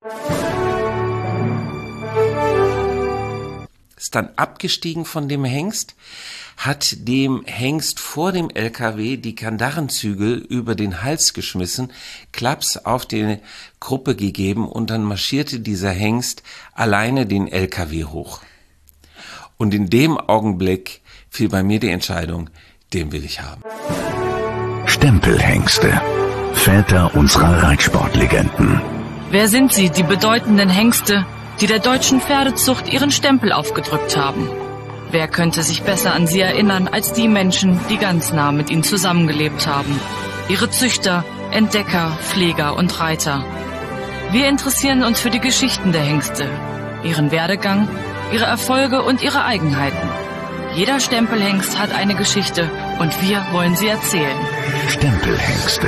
Ist dann abgestiegen von dem Hengst, hat dem Hengst vor dem LKW die Kandarrenzügel über den Hals geschmissen, Klaps auf die Kruppe gegeben und dann marschierte dieser Hengst alleine den LKW hoch. Und in dem Augenblick fiel bei mir die Entscheidung, den will ich haben. Stempelhengste, Väter unserer Reitsportlegenden. Wer sind sie, die bedeutenden Hengste, die der deutschen Pferdezucht ihren Stempel aufgedrückt haben? Wer könnte sich besser an sie erinnern als die Menschen, die ganz nah mit ihnen zusammengelebt haben? Ihre Züchter, Entdecker, Pfleger und Reiter. Wir interessieren uns für die Geschichten der Hengste, ihren Werdegang, ihre Erfolge und ihre Eigenheiten. Jeder Stempelhengst hat eine Geschichte und wir wollen sie erzählen. Stempelhengste.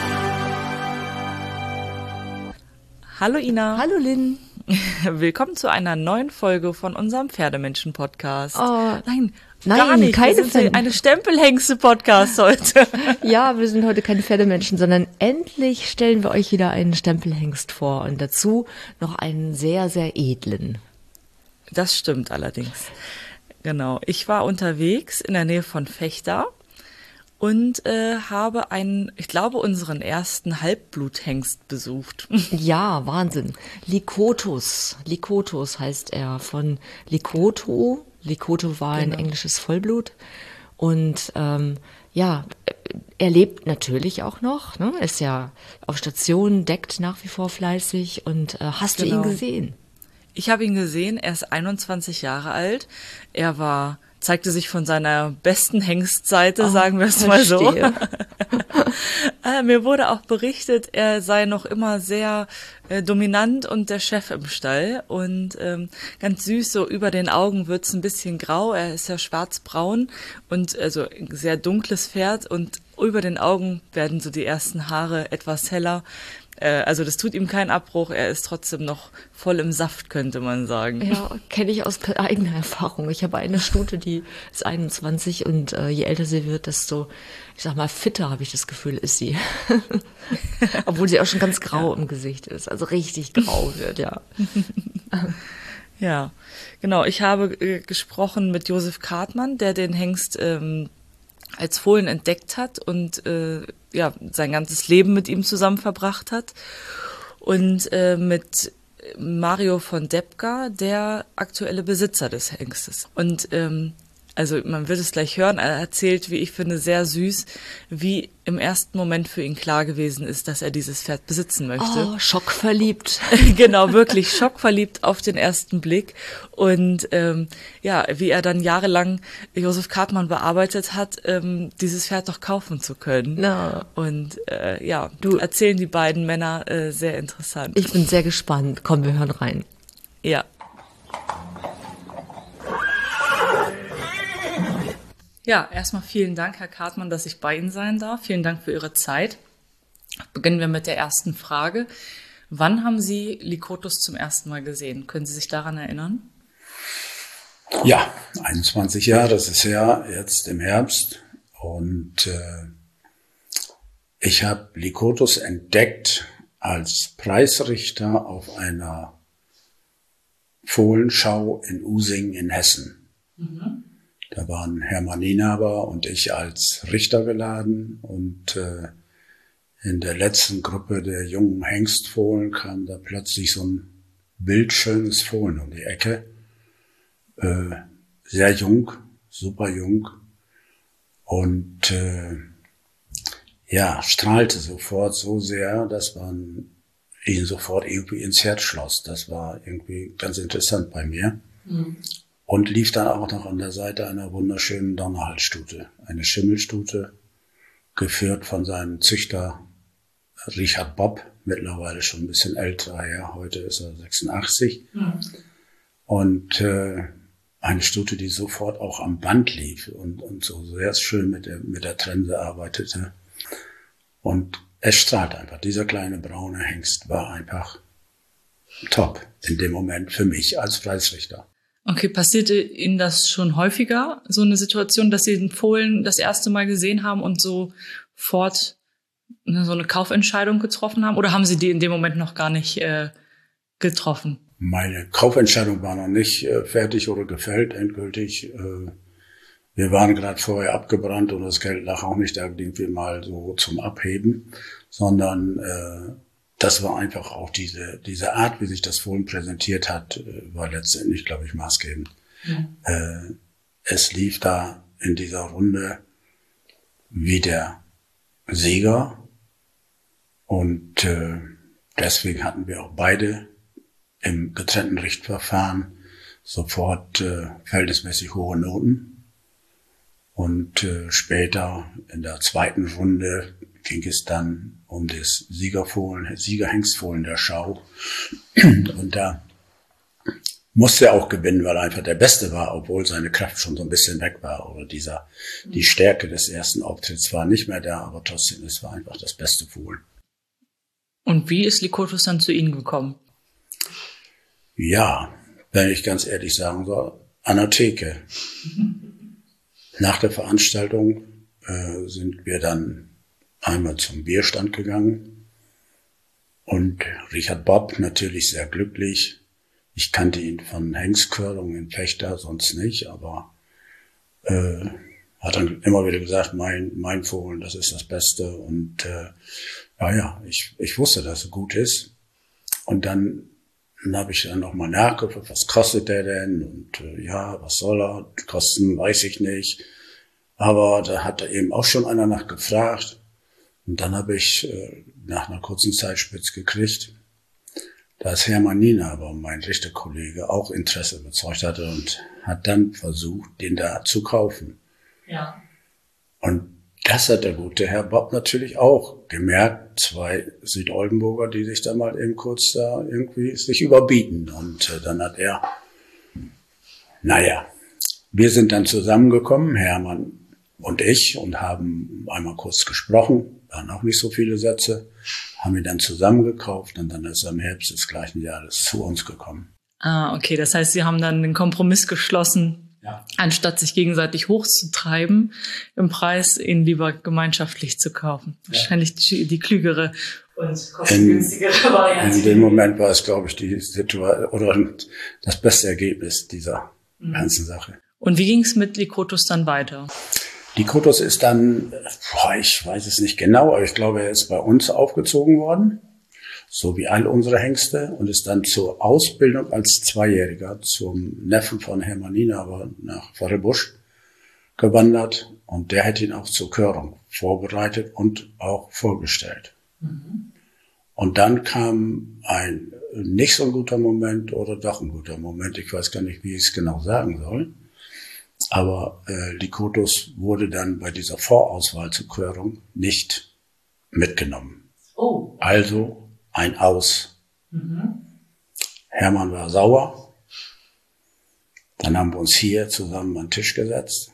Hallo Ina. Hallo Lynn. Willkommen zu einer neuen Folge von unserem Pferdemenschen-Podcast. Oh, nein, gar nicht. Wir sind eine Stempelhengste-Podcast heute. Ja, wir sind heute keine Pferdemenschen, sondern endlich stellen wir euch wieder einen Stempelhengst vor und dazu noch einen sehr, sehr edlen. Das stimmt allerdings. Genau. Ich war unterwegs in der Nähe von Vechta und habe unseren ersten Halbbluthengst besucht. Ja, Wahnsinn. Lykotos heißt er, von Likoto. Likoto war ein englisches Vollblut. Und er lebt natürlich auch noch, ne? Ist ja auf Station, deckt nach wie vor fleißig. Und hast du ihn gesehen? Ich habe ihn gesehen, er ist 21 Jahre alt. Er zeigte sich von seiner besten Hengstseite, sagen wir es mal so. Mir wurde auch berichtet, er sei noch immer sehr dominant und der Chef im Stall. Und ganz süß, so über den Augen wird's ein bisschen grau. Er ist ja schwarzbraun und also ein sehr dunkles Pferd. Und über den Augen werden so die ersten Haare etwas heller. Also das tut ihm keinen Abbruch, er ist trotzdem noch voll im Saft, könnte man sagen. Ja, kenne ich aus eigener Erfahrung. Ich habe eine Stute, die ist 21 und je älter sie wird, desto, ich sag mal, fitter, habe ich das Gefühl, ist sie. Obwohl sie auch schon ganz grau im Gesicht ist, also richtig grau wird, ja. Ja, genau. Ich habe gesprochen mit Josef Kartmann, der den Hengst als Fohlen entdeckt hat und sein ganzes Leben mit ihm zusammen verbracht hat. Und mit Mario von Depka, der aktuelle Besitzer des Hengstes. Und also man wird es gleich hören, er erzählt, wie ich finde, sehr süß, wie im ersten Moment für ihn klar gewesen ist, dass er dieses Pferd besitzen möchte. Oh, schockverliebt. Genau, wirklich schockverliebt auf den ersten Blick. Und wie er dann jahrelang Josef Kartmann bearbeitet hat, dieses Pferd doch kaufen zu können. No. Und erzählen die beiden Männer sehr interessant. Ich bin sehr gespannt. Komm, wir hören rein. Ja. Ja, erstmal vielen Dank, Herr Kartmann, dass ich bei Ihnen sein darf. Vielen Dank für Ihre Zeit. Beginnen wir mit der ersten Frage. Wann haben Sie Lykotos zum ersten Mal gesehen? Können Sie sich daran erinnern? Ja, 21 Jahre, das ist ja jetzt im Herbst. Und ich habe Lykotos entdeckt als Preisrichter auf einer Fohlenschau in Using in Hessen. Mhm. Da waren Hermann Nienaber und ich als Richter geladen und in der letzten Gruppe der jungen Hengstfohlen kam da plötzlich so ein bildschönes Fohlen um die Ecke. Sehr jung, super jung und strahlte sofort so sehr, dass man ihn sofort irgendwie ins Herz schloss. Das war irgendwie ganz interessant bei mir. Mhm. Und lief dann auch noch an der Seite einer wunderschönen Donnerhalsstute, eine Schimmelstute, geführt von seinem Züchter Richard Bob, mittlerweile schon ein bisschen älterer, ja, heute ist er 86. Mhm. Und eine Stute, die sofort auch am Band lief und so sehr schön mit der Trense arbeitete. Und es strahlt einfach. Dieser kleine braune Hengst war einfach top in dem Moment für mich als Preisrichter. Okay, passierte Ihnen das schon häufiger, so eine Situation, dass Sie den Fohlen das erste Mal gesehen haben und sofort so eine Kaufentscheidung getroffen haben? Oder haben Sie die in dem Moment noch gar nicht getroffen? Meine Kaufentscheidung war noch nicht fertig oder gefällt, endgültig. Wir waren gerade vorher abgebrannt und das Geld lag auch nicht da irgendwie mal so zum Abheben, sondern das war einfach auch diese Art, wie sich das Fohlen präsentiert hat, war letztendlich, glaube ich, maßgebend. Ja. Es lief da in dieser Runde wie der Sieger und deswegen hatten wir auch beide im getrennten Richtverfahren sofort verhältnismäßig hohe Noten. Und später in der zweiten Runde ging es dann um das Siegerhengstfohlen der Schau. Und da musste er auch gewinnen, weil er einfach der Beste war, obwohl seine Kraft schon so ein bisschen weg war. Oder die Stärke des ersten Auftritts war nicht mehr da, aber trotzdem, es war einfach das beste Fohlen. Und wie ist Likotos dann zu Ihnen gekommen? Ja, wenn ich ganz ehrlich sagen soll, an der Theke. Nach der Veranstaltung sind wir dann einmal zum Bierstand gegangen und Richard Bob natürlich sehr glücklich. Ich kannte ihn von Hengstkörung in Fechter, sonst nicht, aber hat dann immer wieder gesagt, mein Fohlen, das ist das Beste. Und ich wusste, dass er gut ist. Und dann habe ich dann nochmal nachgeguckt, was kostet der denn? Und was soll er? Kosten weiß ich nicht. Aber da hat eben auch schon einer nachgefragt. Und dann habe ich nach einer kurzen Zeit spitz gekriegt, dass Hermann Nienaber, mein Richterkollege, auch Interesse bezeugt hatte und hat dann versucht, den da zu kaufen. Ja. Und das hat der gute Herr Bob natürlich auch gemerkt. 2 Südoldenburger, die sich da mal eben kurz da irgendwie sich überbieten. Und dann hat er, wir sind dann zusammengekommen, Hermann und ich, und haben einmal kurz gesprochen, waren auch nicht so viele Sätze, haben ihn dann zusammengekauft und dann ist er im Herbst des gleichen Jahres zu uns gekommen. Ah, okay, das heißt, Sie haben dann den Kompromiss geschlossen, anstatt sich gegenseitig hochzutreiben im Preis, ihn lieber gemeinschaftlich zu kaufen. Ja. Wahrscheinlich die klügere und kostengünstigere Variante. In dem Moment war es, glaube ich, die Situation oder das beste Ergebnis dieser ganzen Sache. Und wie ging es mit Likotos dann weiter? Likotos ist dann, ich weiß es nicht genau, aber ich glaube, er ist bei uns aufgezogen worden, so wie all unsere Hengste, und ist dann zur Ausbildung als 2-Jähriger zum Neffen von Hermann Nienaber nach Vorrebusch gewandert, und der hätte ihn auch zur Körung vorbereitet und auch vorgestellt. Mhm. Und dann kam ein nicht so guter Moment oder doch ein guter Moment, ich weiß gar nicht, wie ich es genau sagen soll. Aber Likotos wurde dann bei dieser Vorauswahl zur Körung nicht mitgenommen. Oh. Also ein Aus. Mhm. Hermann war sauer. Dann haben wir uns hier zusammen an den Tisch gesetzt,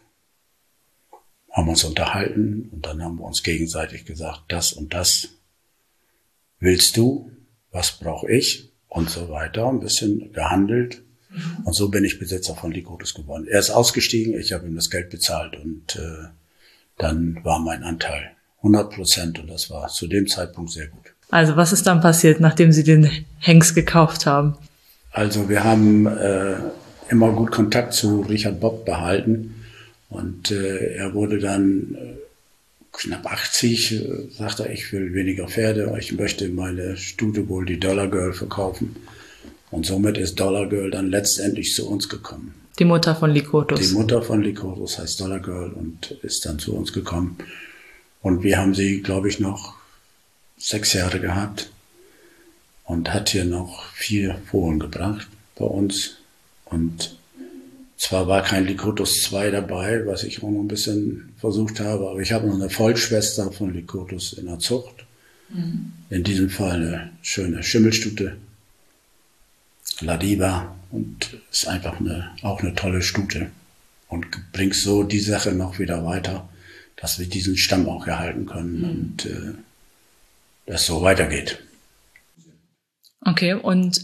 haben uns unterhalten und dann haben wir uns gegenseitig gesagt, das und das willst du, was brauche ich und so weiter. Ein bisschen gehandelt. Und so bin ich Besitzer von Likotos geworden. Er ist ausgestiegen, ich habe ihm das Geld bezahlt und dann war mein Anteil 100% und das war zu dem Zeitpunkt sehr gut. Also was ist dann passiert, nachdem Sie den Hengst gekauft haben? Also wir haben immer gut Kontakt zu Richard Bob behalten und er wurde dann knapp 80, sagte er, ich will weniger Pferde, ich möchte meine Stute wohl die Dollar Girl verkaufen. Und somit ist Dollar Girl dann letztendlich zu uns gekommen. Die Mutter von Likotos. Die Mutter von Likotos heißt Dollar Girl und ist dann zu uns gekommen. Und wir haben sie, glaube ich, noch 6 Jahre gehabt und hat hier noch 4 Fohlen gebracht bei uns. Und zwar war kein Likotos 2 dabei, was ich auch noch ein bisschen versucht habe, aber ich habe noch eine Vollschwester von Likotos in der Zucht. Mhm. In diesem Fall eine schöne Schimmelstute. Ladiva, und ist einfach auch eine tolle Stute und bringt so die Sache noch wieder weiter, dass wir diesen Stamm auch erhalten können und das so weitergeht. Okay, und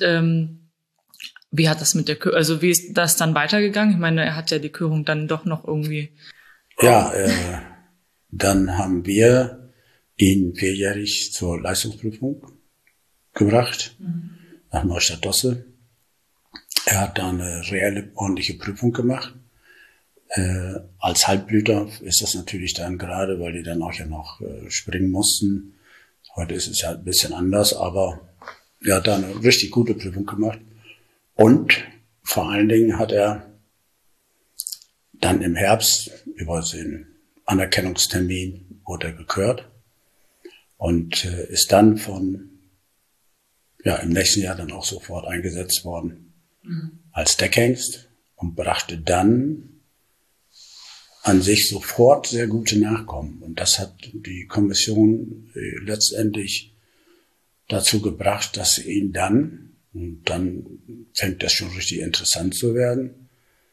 wie hat das mit der Körung, also wie ist das dann weitergegangen? Ich meine, er hat ja die Körung dann doch noch irgendwie... Ja, dann haben wir ihn 4-jährig zur Leistungsprüfung gebracht. Mhm. nach Neustadt-Dosse. Er hat da eine reelle, ordentliche Prüfung gemacht. Als Halbblüter ist das natürlich dann gerade, weil die dann auch ja noch springen mussten. Heute ist es ja ein bisschen anders, aber er hat da eine richtig gute Prüfung gemacht. Und vor allen Dingen hat er dann im Herbst über den Anerkennungstermin wurde er gekürt und ist dann im nächsten Jahr dann auch sofort eingesetzt worden als Deckhengst und brachte dann an sich sofort sehr gute Nachkommen. Und das hat die Kommission letztendlich dazu gebracht, dass sie ihn dann, und dann fängt das schon richtig interessant zu werden,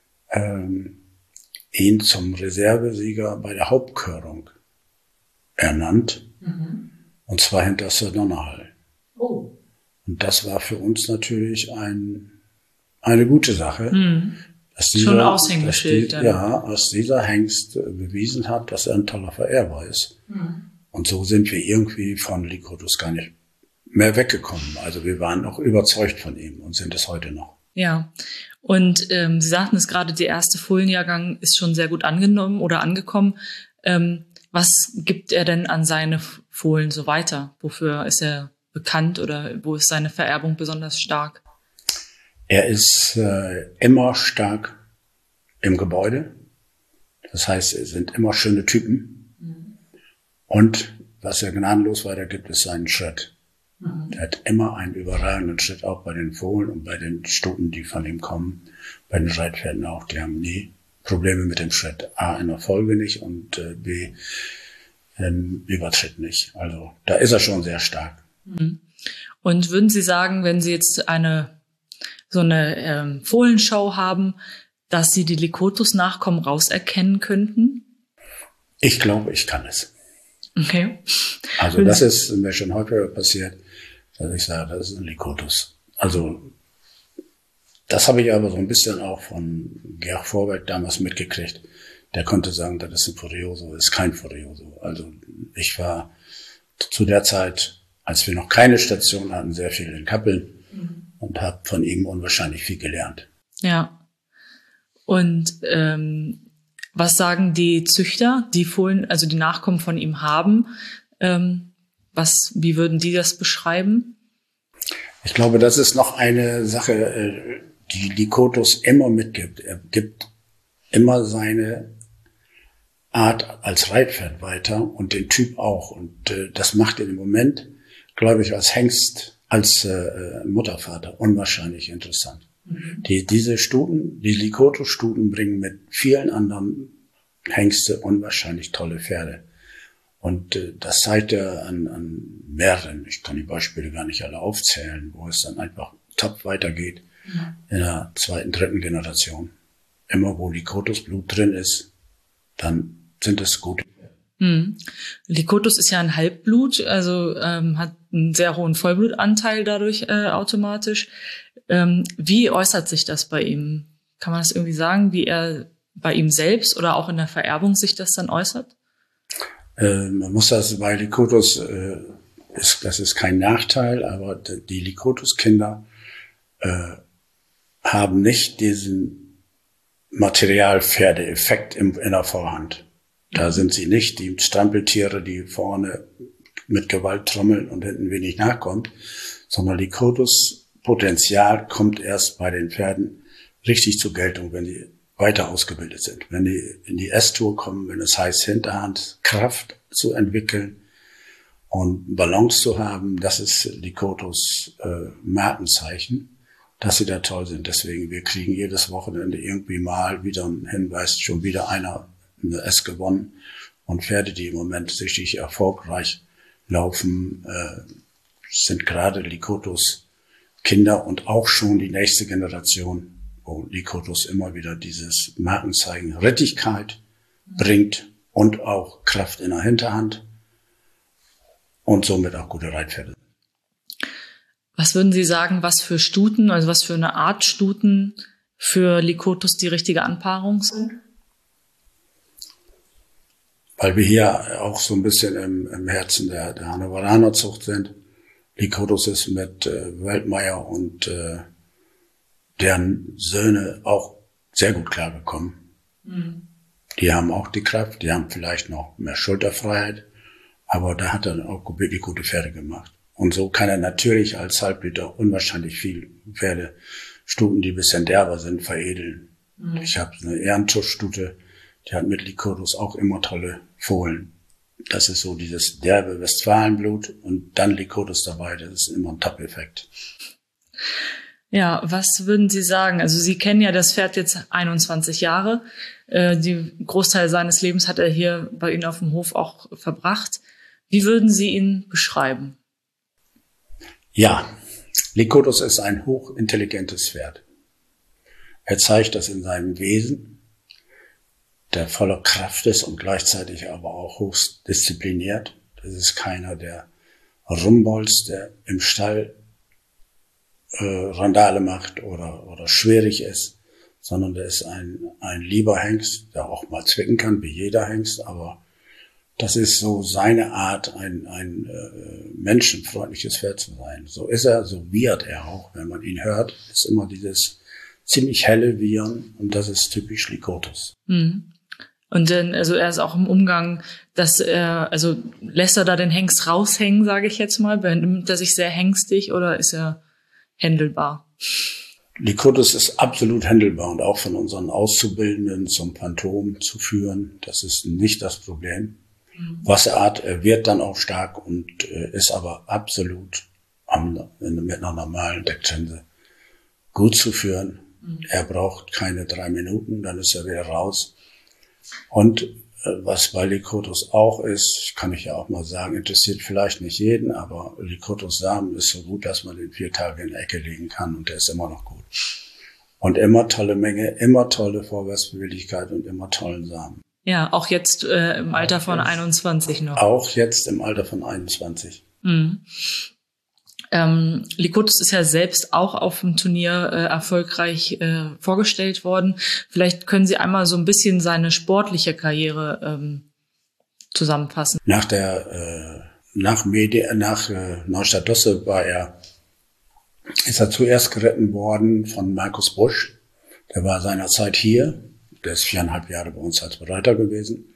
ihn zum Reservesieger bei der Hauptkörung ernannt. Und zwar hinter Sir Donnerhall. Oh. Und das war für uns natürlich eine gute Sache. Dass Schon ein Aushängeschild. Dass dieser Hengst bewiesen hat, dass er ein toller Vererber ist. Und so sind wir irgendwie von Likotos gar nicht mehr weggekommen. Also wir waren auch überzeugt von ihm und sind es heute noch. Ja, und Sie sagten es gerade, der erste Fohlenjahrgang ist schon sehr gut angenommen oder angekommen. Was gibt er denn an seine Fohlen so weiter? Wofür ist er bekannt oder wo ist seine Vererbung besonders stark? Er ist immer stark im Gebäude. Das heißt, es sind immer schöne Typen. Und was er gnadenlos weitergibt, ist seinen Schritt. Er hat immer einen überragenden Schritt, auch bei den Fohlen und bei den Stuten, die von ihm kommen. Bei den Reitpferden auch. Die haben nie Probleme mit dem Schritt. A, in der Folge nicht und B, im Übertritt nicht. Also da ist er schon sehr stark. Und würden Sie sagen, wenn Sie jetzt so eine Fohlenshow haben, dass Sie die Likotus-Nachkommen rauserkennen könnten? Ich glaube, ich kann es. Okay. Also das ist mir schon häufiger passiert, dass ich sage, das ist ein Likotus. Also das habe ich aber so ein bisschen auch von Georg Vorwerk damals mitgekriegt. Der konnte sagen, das ist ein Furioso, ist kein Furioso. Also ich war zu der Zeit, als wir noch keine Station hatten, sehr viel in Kappeln und habe von ihm unwahrscheinlich viel gelernt. Ja. Und was sagen die Züchter, die Fohlen, also die Nachkommen von ihm haben? Wie würden die das beschreiben? Ich glaube, das ist noch eine Sache, die Likotus immer mitgibt. Er gibt immer seine Art als Reitpferd weiter und den Typ auch. Und das macht ihn im Moment, glaube ich, als Hengst, als Muttervater unwahrscheinlich interessant. Diese Stuten, die Likotus-Stuten bringen mit vielen anderen Hengste unwahrscheinlich tolle Pferde. Und das zeigt er an mehreren, ich kann die Beispiele gar nicht alle aufzählen, wo es dann einfach top weitergeht in der zweiten, dritten Generation. Immer wo Likotus-Blut drin ist, dann sind es gute Pferde. Likotus ist ja ein Halbblut, also hat einen sehr hohen Vollblutanteil dadurch automatisch. Wie äußert sich das bei ihm? Kann man das irgendwie sagen, wie er bei ihm selbst oder auch in der Vererbung sich das dann äußert? Man muss das bei Likotus, das ist kein Nachteil, aber die Likotus-Kinder haben nicht diesen Materialpferdeeffekt in der Vorhand. Da sind sie nicht die Strampeltiere, die vorne mit Gewalt trommeln und hinten wenig nachkommt, sondern Likotus-Potenzial kommt erst bei den Pferden richtig zur Geltung, wenn die weiter ausgebildet sind. Wenn die in die S-Tour kommen, wenn es heißt, Hinterhand Kraft zu entwickeln und Balance zu haben, das ist Likotus Markenzeichen, dass sie da toll sind. Deswegen, wir kriegen jedes Wochenende irgendwie mal wieder einen Hinweis, schon wieder einer eine S gewonnen. Und Pferde, die im Moment richtig erfolgreich laufen, sind gerade Likotus Kinder und auch schon die nächste Generation, wo Likotus immer wieder dieses Markenzeichen Rittigkeit bringt und auch Kraft in der Hinterhand und somit auch gute Reitpferde. Was würden Sie sagen, was für Stuten, also was für eine Art Stuten für Likotus die richtige Anpaarung sind? Weil wir hier auch so ein bisschen im Herzen der Hannoveraner Zucht sind. Likotos ist mit Weltmeier und deren Söhne auch sehr gut klargekommen. Mhm. Die haben auch die Kraft, die haben vielleicht noch mehr Schulterfreiheit, aber da hat er auch wirklich gute Pferde gemacht. Und so kann er natürlich als Halbblüter unwahrscheinlich viel Pferdestuten, die ein bisschen derber sind, veredeln. Mhm. Ich habe eine Ehrentuschstute, die hat mit Likotos auch immer tolle Fohlen. Das ist so dieses derbe Westfalenblut und dann Likotos dabei, das ist immer ein Top-Effekt. Ja, was würden Sie sagen? Also Sie kennen ja das Pferd jetzt 21 Jahre. Die Großteil seines Lebens hat er hier bei Ihnen auf dem Hof auch verbracht. Wie würden Sie ihn beschreiben? Ja, Likotos ist ein hochintelligentes Pferd. Er zeigt das in seinem Wesen, der voller Kraft ist und gleichzeitig aber auch hochst diszipliniert. Das ist keiner, der rumbolzt, der im Stall Randale macht oder schwierig ist, sondern der ist ein lieber Hengst, der auch mal zwicken kann, wie jeder Hengst, aber das ist so seine Art, ein menschenfreundliches Pferd zu sein. So ist er, so wiehert er auch. Wenn man ihn hört, ist immer dieses ziemlich helle Wiehern und das ist typisch Likotos. Mhm. Und dann, also er ist auch im Umgang, dass er, also lässt er da den Hengst raushängen, sage ich jetzt mal, benimmt er sich sehr hengstig oder ist er händelbar? Likotos ist absolut händelbar und auch von unseren Auszubildenden zum Phantom zu führen, das ist nicht das Problem. Wasserart, er wird dann auch stark und ist aber absolut mit einer normalen Decktrense gut zu führen. Er braucht keine 3 Minuten, dann ist er wieder raus. Und was bei Likotos auch ist, kann ich ja auch mal sagen, interessiert vielleicht nicht jeden, aber Likotos Samen ist so gut, dass man den 4 Tage in der Ecke legen kann und der ist immer noch gut. Und immer tolle Menge, immer tolle Vorwärtsbeweglichkeit und immer tollen Samen. Ja, auch jetzt im Alter von 21 noch. Auch jetzt im Alter von 21. Mhm. Likotos ist ja selbst auch auf dem Turnier erfolgreich vorgestellt worden. Vielleicht können Sie einmal so ein bisschen seine sportliche Karriere zusammenfassen. Nach Neustadt Dosse ist er zuerst geritten worden von Markus Busch. Der war seinerzeit hier. Der ist 4,5 Jahre bei uns als Bereiter gewesen.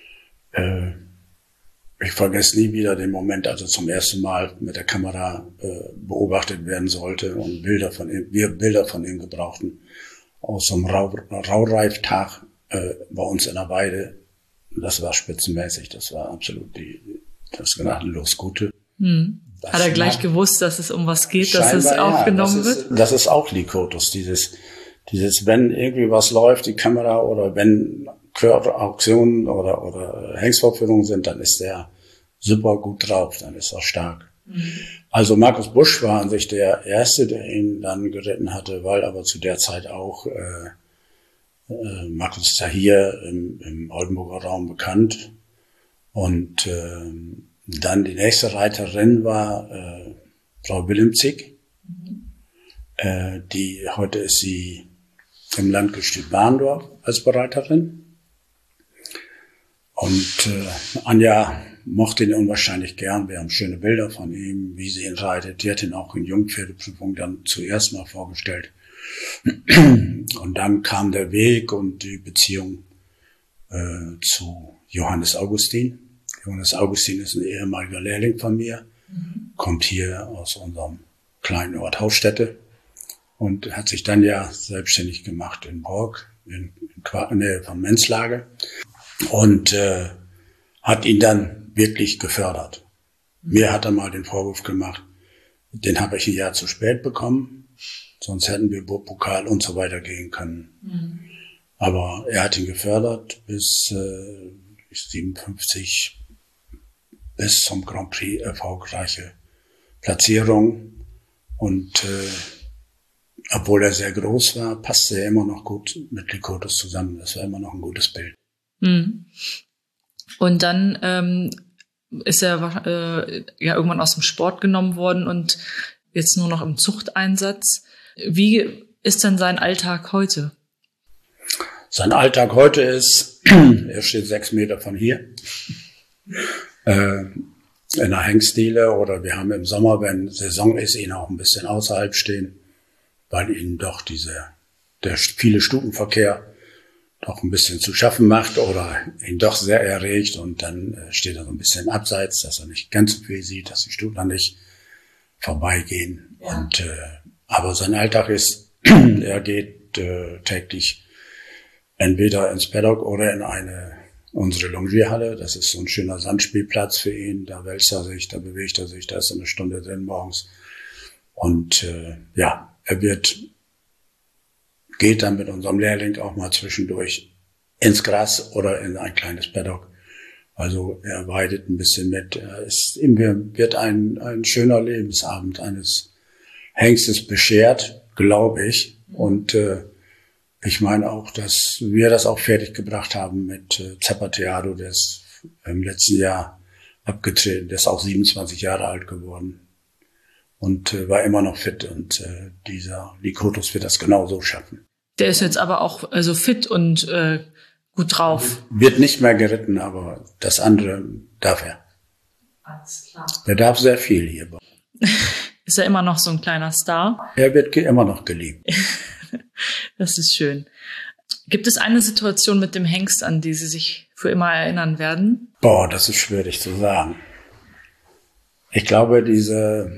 Ich vergesse nie wieder den Moment, als er zum ersten Mal mit der Kamera beobachtet werden sollte und wir Bilder von ihm gebrauchten. Aus so einem Raureiftag bei uns in der Weide. Das war spitzenmäßig. Das war absolut das gnadenlos Gute. Hm. Hat er gleich gewusst, dass es um was geht, dass es aufgenommen wird? Das ist auch Likotos, dieses, wenn irgendwie was läuft, die Kamera oder wenn Auktionen oder Hengstvorführungen sind, dann ist der super gut drauf, dann ist er stark. Mhm. Also Markus Busch war an sich der Erste, der ihn dann geritten hatte, weil aber zu der Zeit auch Markus ist ja hier im Oldenburger Raum bekannt. Und dann die nächste Reiterin war Frau Willemzig. Heute ist sie im Landgestüt Warndorf als Bereiterin. Und Anja mochte ihn unwahrscheinlich gern. Wir haben schöne Bilder von ihm, wie sie ihn reitet. Die hat ihn auch in Jungpferdeprüfung dann zuerst mal vorgestellt. Und dann kam der Weg und die Beziehung zu Johannes Augustin. Johannes Augustin ist ein ehemaliger Lehrling von mir, kommt hier aus unserem kleinen Ort Hausstätte und hat sich dann ja selbstständig gemacht in Borg, in Nähe von Menzlage. Und hat ihn dann wirklich gefördert. Mir hat er mal den Vorwurf gemacht, den habe ich ein Jahr zu spät bekommen, sonst hätten wir Pokal und so weiter gehen können. Mhm. Aber er hat ihn gefördert bis 57, bis zum Grand Prix erfolgreiche Platzierung. Und obwohl er sehr groß war, passte er immer noch gut mit Likotos zusammen. Das war immer noch ein gutes Bild. Mhm. Und dann ist er ja irgendwann aus dem Sport genommen worden und jetzt nur noch im Zuchteinsatz. Wie ist denn sein Alltag heute? Sein Alltag heute ist, er steht 6 Meter von hier. in der Hengstdiele, oder wir haben im Sommer, wenn Saison ist, ihn auch ein bisschen außerhalb stehen, weil ihnen doch der viele Stutenverkehr doch ein bisschen zu schaffen macht oder ihn doch sehr erregt, und dann steht er so ein bisschen abseits, dass er nicht ganz so viel sieht, dass die Stuten nicht vorbeigehen. Ja. Und aber sein Alltag ist, er geht täglich entweder ins Paddock oder in unsere Longierhalle. Das ist so ein schöner Sandspielplatz für ihn. Da wälzt er sich, da bewegt er sich, da ist er eine Stunde drin morgens. Und ja, er geht dann mit unserem Lehrling auch mal zwischendurch ins Gras oder in ein kleines Paddock. Also er weidet ein bisschen mit. Ihm wird ein schöner Lebensabend eines Hengstes beschert, glaube ich. Und ich meine auch, dass wir das auch fertiggebracht haben mit Zapateado, der ist im letzten Jahr abgetreten, der ist auch 27 Jahre alt geworden und war immer noch fit, und dieser Likotos wird das genauso schaffen. Der ist jetzt aber auch also fit und gut drauf. Wird nicht mehr geritten, aber das andere darf er. Alles klar. Der darf sehr viel hier. Ist er immer noch so ein kleiner Star? Er wird immer noch geliebt. Das ist schön. Gibt es eine Situation mit dem Hengst, an die Sie sich für immer erinnern werden? Boah, das ist schwierig zu sagen. Ich glaube, diese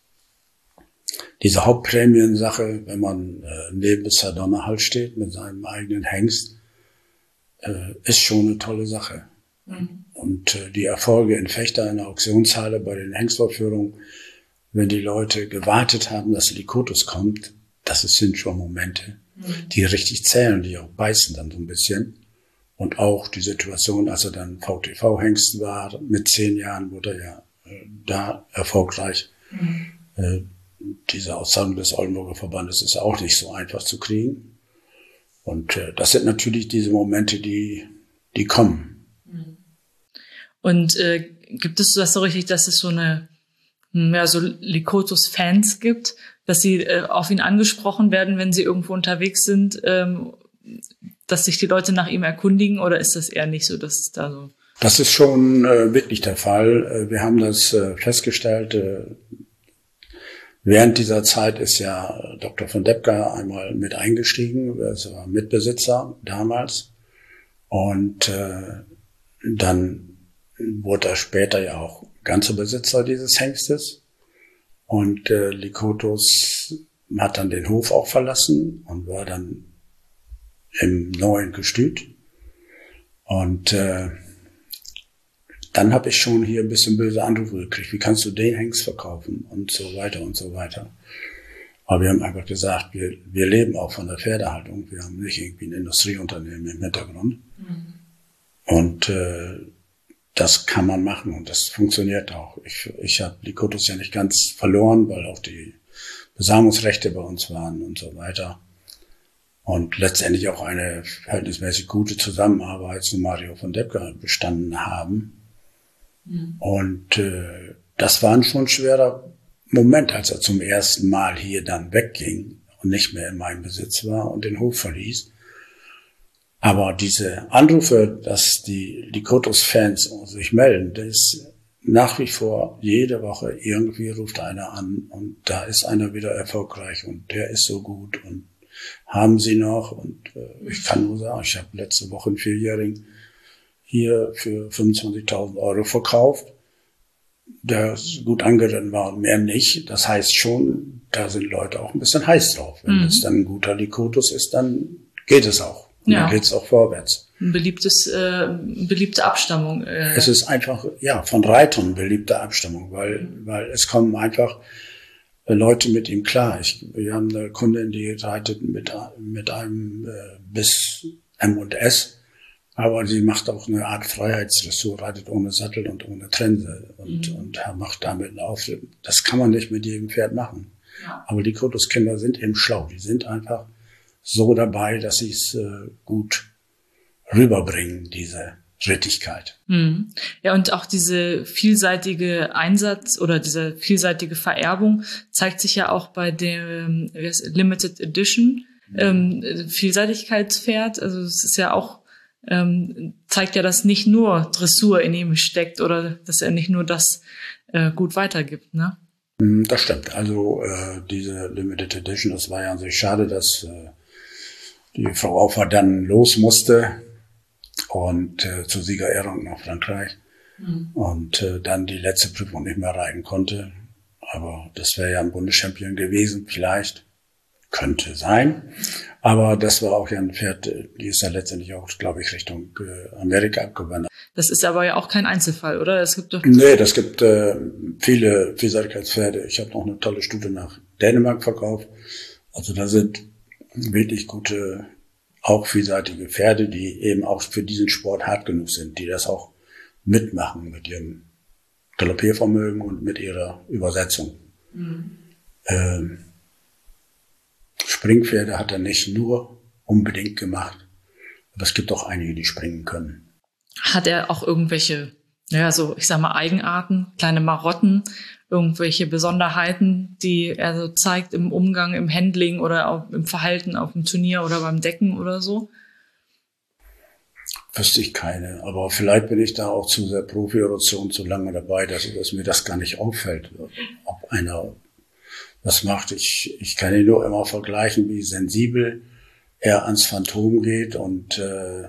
Hauptprämiensache, wenn man neben Sadona halt steht mit seinem eigenen Hengst, ist schon eine tolle Sache. Mhm. Und die Erfolge in Vechta in der Auktionshalle bei den Hengstaufführungen, wenn die Leute gewartet haben, dass Likotos kommt, sind schon Momente, die richtig zählen, die auch beißen dann so ein bisschen. Und auch die Situation, als er dann VTV-Hengst war, mit 10 Jahren wurde er ja da erfolgreich. Diese Auszahlung des Oldenburger Verbandes ist auch nicht so einfach zu kriegen. Und das sind natürlich diese Momente, die kommen. Und gibt es das so richtig, dass es so so Likotos-Fans gibt, dass sie auf ihn angesprochen werden, wenn sie irgendwo unterwegs sind, dass sich die Leute nach ihm erkundigen, oder ist das eher nicht so, dass es da so... Das ist schon wirklich der Fall. Wir haben das festgestellt. Während dieser Zeit ist ja Dr. von Depka einmal mit eingestiegen. Er war Mitbesitzer damals. Und dann wurde er später ja auch ganzer Besitzer dieses Hengstes. Und Likotos hat dann den Hof auch verlassen und war dann im neuen Gestüt. Und dann habe ich schon hier ein bisschen böse Anrufe gekriegt. Wie kannst du den Hengst verkaufen? Und so weiter und so weiter. Aber wir haben einfach gesagt, wir leben auch von der Pferdehaltung. Wir haben nicht irgendwie ein Industrieunternehmen im Hintergrund. Mhm. Und das kann man machen, und das funktioniert auch. Ich habe Likotos ja nicht ganz verloren, weil auch die Besamungsrechte bei uns waren und so weiter. Und letztendlich auch eine verhältnismäßig gute Zusammenarbeit zu Mario von Depka bestanden haben. Mhm. Und das war schon ein schwerer Moment, als er zum ersten Mal hier dann wegging und nicht mehr in meinem Besitz war und den Hof verließ. Aber diese Anrufe, dass die Likotos-Fans sich melden, das ist nach wie vor jede Woche irgendwie ruft einer an und da ist einer wieder erfolgreich und der ist so gut und haben sie noch. Und ich kann nur sagen, ich habe letzte Woche einen 4-Jährigen hier für 25.000 Euro verkauft, der gut angeritten war und mehr nicht. Das heißt schon, da sind Leute auch ein bisschen heiß drauf. Wenn es dann ein guter Likotos ist, dann geht es auch. Ja. Dann geht's auch vorwärts. Beliebte Abstammung. Es ist einfach, ja, von Reitern beliebte Abstammung, weil es kommen einfach Leute mit ihm klar. Wir haben eine Kundin, die reitet mit einem bis M&S, aber sie macht auch eine Art Freiheitsdressur, reitet ohne Sattel und ohne Trense und macht damit einen Auftritt. Das kann man nicht mit jedem Pferd machen. Ja. Aber die Likotos-Kinder sind eben schlau. Die sind einfach so dabei, dass sie es gut rüberbringen, diese Rittigkeit. Mhm. Ja, und auch diese vielseitige Einsatz oder diese vielseitige Vererbung zeigt sich ja auch bei dem Limited Edition Vielseitigkeitspferd. Also es ist ja auch zeigt ja, dass nicht nur Dressur in ihm steckt oder dass er nicht nur das gut weitergibt, ne? Das stimmt. Also diese Limited Edition, das war ja an sich schade, dass die Frau Aufer dann los musste und zur Siegerehrung nach Frankreich und dann die letzte Prüfung nicht mehr reiten konnte. Aber das wäre ja ein Bundeschampion gewesen, vielleicht. Könnte sein. Aber das war auch ja ein Pferd, die ist ja letztendlich auch, glaube ich, Richtung Amerika abgewandert. Das ist aber ja auch kein Einzelfall, oder? Es gibt doch Nee, das gibt viele Vielseitigkeitspferde. Ich habe noch eine tolle Stute nach Dänemark verkauft. Also da sind wirklich gute, auch vielseitige Pferde, die eben auch für diesen Sport hart genug sind, die das auch mitmachen mit ihrem Galoppiervermögen und mit ihrer Übersetzung. Springpferde hat er nicht nur unbedingt gemacht, aber es gibt auch einige, die springen können. Hat er auch irgendwelche, so ich sag mal Eigenarten, kleine Marotten, irgendwelche Besonderheiten, die er so zeigt im Umgang, im Handling oder auch im Verhalten auf dem Turnier oder beim Decken oder so? Wüsste ich keine, aber vielleicht bin ich da auch zu sehr Profi oder zu lange dabei, dass mir das gar nicht auffällt, ob einer was macht. Ich kann ihn nur immer vergleichen, wie sensibel er ans Phantom geht und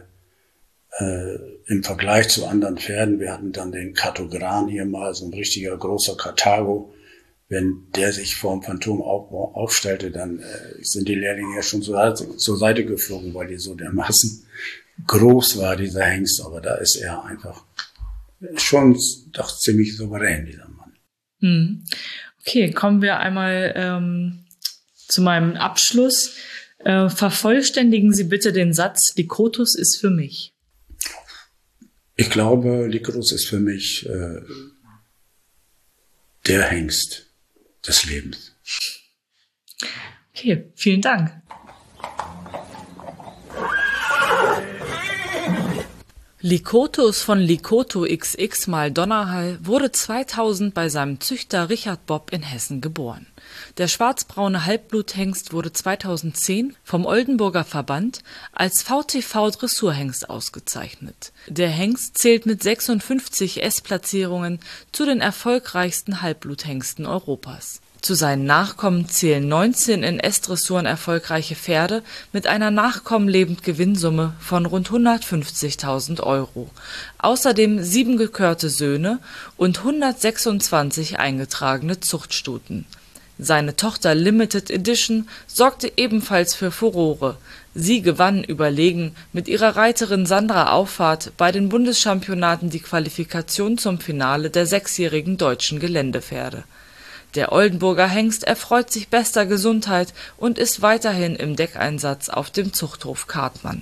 im Vergleich zu anderen Pferden, wir hatten dann den Kartogran hier mal, so ein richtiger großer Karthago, wenn der sich vor dem Phantom aufstellte, dann sind die Lehrlinge ja schon zur Seite geflogen, weil die so dermaßen groß war, dieser Hengst, aber da ist er einfach schon doch ziemlich souverän, dieser Mann. Okay, kommen wir einmal zu meinem Abschluss. Vervollständigen Sie bitte den Satz, Likotos ist für mich. Ich glaube, Likotos ist für mich der Hengst des Lebens. Okay, vielen Dank. Likotos von Likoto XX mal Donnerhall wurde 2000 bei seinem Züchter Richard Bopp in Hessen geboren. Der schwarzbraune Halbbluthengst wurde 2010 vom Oldenburger Verband als VTV-Dressurhengst ausgezeichnet. Der Hengst zählt mit 56 S-Platzierungen zu den erfolgreichsten Halbbluthengsten Europas. Zu seinen Nachkommen zählen 19 in S-Dressuren erfolgreiche Pferde mit einer Nachkommenlebendgewinnsumme von rund 150.000 €. Außerdem 7 gekörte Söhne und 126 eingetragene Zuchtstuten. Seine Tochter Limited Edition sorgte ebenfalls für Furore. Sie gewann überlegen mit ihrer Reiterin Sandra Auffahrt bei den Bundeschampionaten die Qualifikation zum Finale der 6-jährigen deutschen Geländepferde. Der Oldenburger Hengst erfreut sich bester Gesundheit und ist weiterhin im Deckeinsatz auf dem Zuchthof Kartmann.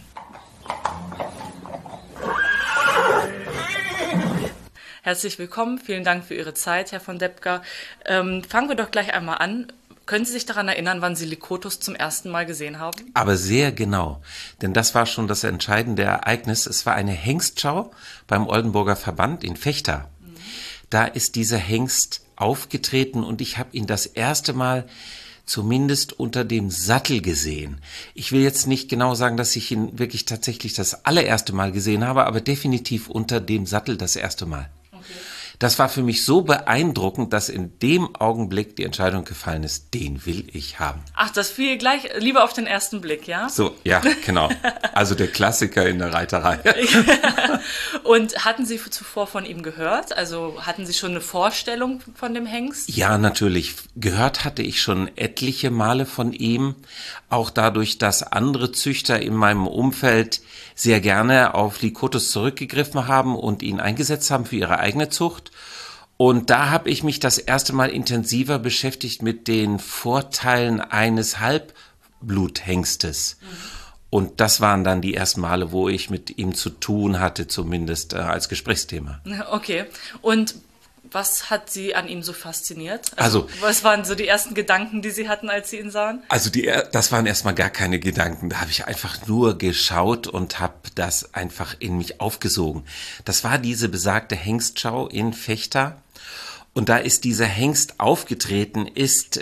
Herzlich willkommen, vielen Dank für Ihre Zeit, Herr von Deppger. Fangen wir doch gleich einmal an. Können Sie sich daran erinnern, wann Sie Likotos zum ersten Mal gesehen haben? Aber sehr genau, denn das war schon das entscheidende Ereignis. Es war eine Hengstschau beim Oldenburger Verband in Vechta. Da ist dieser Hengst aufgetreten und ich habe ihn das erste Mal zumindest unter dem Sattel gesehen. Ich will jetzt nicht genau sagen, dass ich ihn wirklich tatsächlich das allererste Mal gesehen habe, aber definitiv unter dem Sattel das erste Mal. Okay. Das war für mich so beeindruckend, dass in dem Augenblick die Entscheidung gefallen ist, den will ich haben. Ach, das fiel gleich lieber auf den ersten Blick, ja? So, ja, genau. Also der Klassiker in der Reiterei. Und hatten Sie zuvor von ihm gehört? Also hatten Sie schon eine Vorstellung von dem Hengst? Ja, natürlich. Gehört hatte ich schon etliche Male von ihm. Auch dadurch, dass andere Züchter in meinem Umfeld sehr gerne auf Likotos zurückgegriffen haben und ihn eingesetzt haben für ihre eigene Zucht. Und da habe ich mich das erste Mal intensiver beschäftigt mit den Vorteilen eines Halbbluthengstes. Und das waren dann die ersten Male, wo ich mit ihm zu tun hatte, zumindest als Gesprächsthema. Okay. Und was hat Sie an ihm so fasziniert? Also was waren so die ersten Gedanken, die Sie hatten, als Sie ihn sahen? Also das waren erstmal gar keine Gedanken. Da habe ich einfach nur geschaut und habe das einfach in mich aufgesogen. Das war diese besagte Hengstschau in Vechta. Und da ist dieser Hengst aufgetreten, ist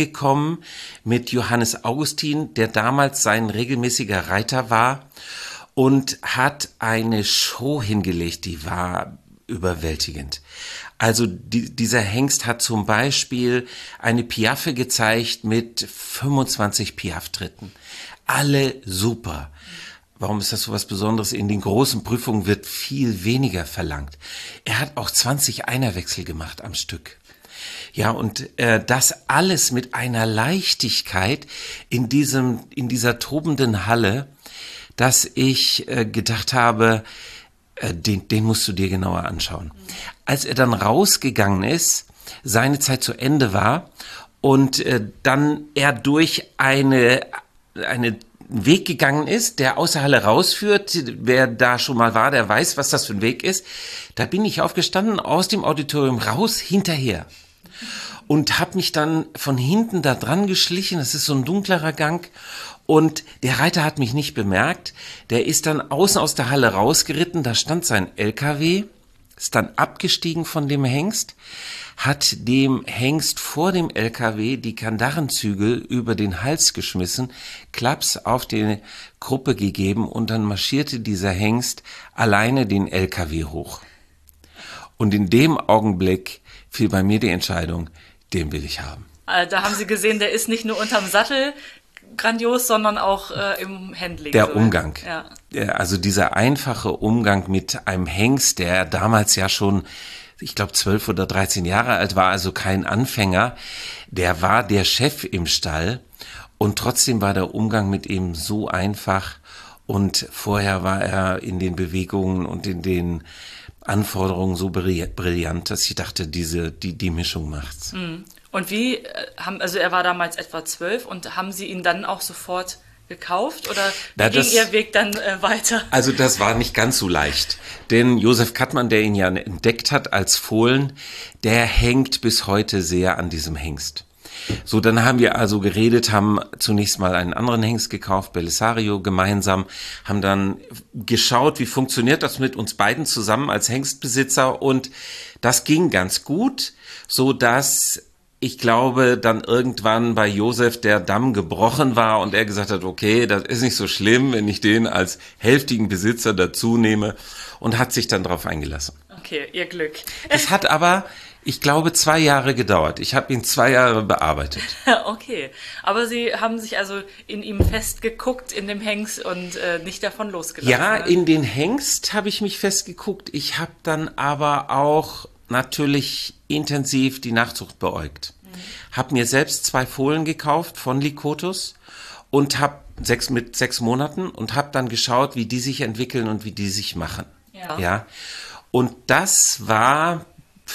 reingekommen mit Johannes Augustin, der damals sein regelmäßiger Reiter war. und hat eine Show hingelegt, die war überwältigend. Also dieser Hengst hat zum Beispiel eine Piaffe gezeigt mit 25 Piaff-Tritten. Alle super. Warum ist das so was Besonderes? In den großen Prüfungen wird viel weniger verlangt. Er hat auch 20 Einerwechsel gemacht am Stück. Ja, und das alles mit einer Leichtigkeit in dieser tobenden Halle, dass ich gedacht habe, den musst du dir genauer anschauen. Als er dann rausgegangen ist, seine Zeit zu Ende war und dann er durch einen Weg gegangen ist, der aus der Halle rausführt, wer da schon mal war, der weiß, was das für ein Weg ist, da bin ich aufgestanden, aus dem Auditorium raus, hinterher. Und habe mich dann von hinten da dran geschlichen, das ist so ein dunklerer Gang, und der Reiter hat mich nicht bemerkt, der ist dann außen aus der Halle rausgeritten, da stand sein LKW, ist dann abgestiegen von dem Hengst, hat dem Hengst vor dem LKW die Kandarrenzügel über den Hals geschmissen, Klaps auf die Kruppe gegeben und dann marschierte dieser Hengst alleine den LKW hoch. Und in dem Augenblick fiel bei mir die Entscheidung, den will ich haben. Da haben Sie gesehen, der ist nicht nur unterm Sattel grandios, sondern auch im Handling. Der Umgang. Ja. Also dieser einfache Umgang mit einem Hengst, der damals ja schon, ich glaube 12 oder 13 Jahre alt war, also kein Anfänger, der war der Chef im Stall und trotzdem war der Umgang mit ihm so einfach und vorher war er in den Bewegungen und in den Anforderungen so brillant, dass ich dachte, die Mischung macht's. Und also er war damals etwa 12 und haben Sie ihn dann auch sofort gekauft oder ging Ihr Weg dann weiter? Also das war nicht ganz so leicht, denn Josef Kattmann, der ihn ja entdeckt hat als Fohlen, der hängt bis heute sehr an diesem Hengst. So, dann haben wir also geredet, haben zunächst mal einen anderen Hengst gekauft, Belisario, gemeinsam, haben dann geschaut, wie funktioniert das mit uns beiden zusammen als Hengstbesitzer und das ging ganz gut, so dass ich glaube, dann irgendwann bei Josef der Damm gebrochen war und er gesagt hat, okay, das ist nicht so schlimm, wenn ich den als hälftigen Besitzer dazu nehme und hat sich dann darauf eingelassen. Okay, Ihr Glück. Es hat aber, ich glaube, 2 Jahre gedauert. Ich habe ihn 2 Jahre bearbeitet. Okay, aber Sie haben sich also in ihm festgeguckt, in dem Hengst und nicht davon losgelassen. Ja, ne? in den Hengst habe ich mich festgeguckt. Ich habe dann aber auch natürlich intensiv die Nachzucht beäugt. Habe mir selbst 2 Fohlen gekauft von Likotus und habe 6 Monaten und habe dann geschaut, wie die sich entwickeln und wie die sich machen. Ja. Und das war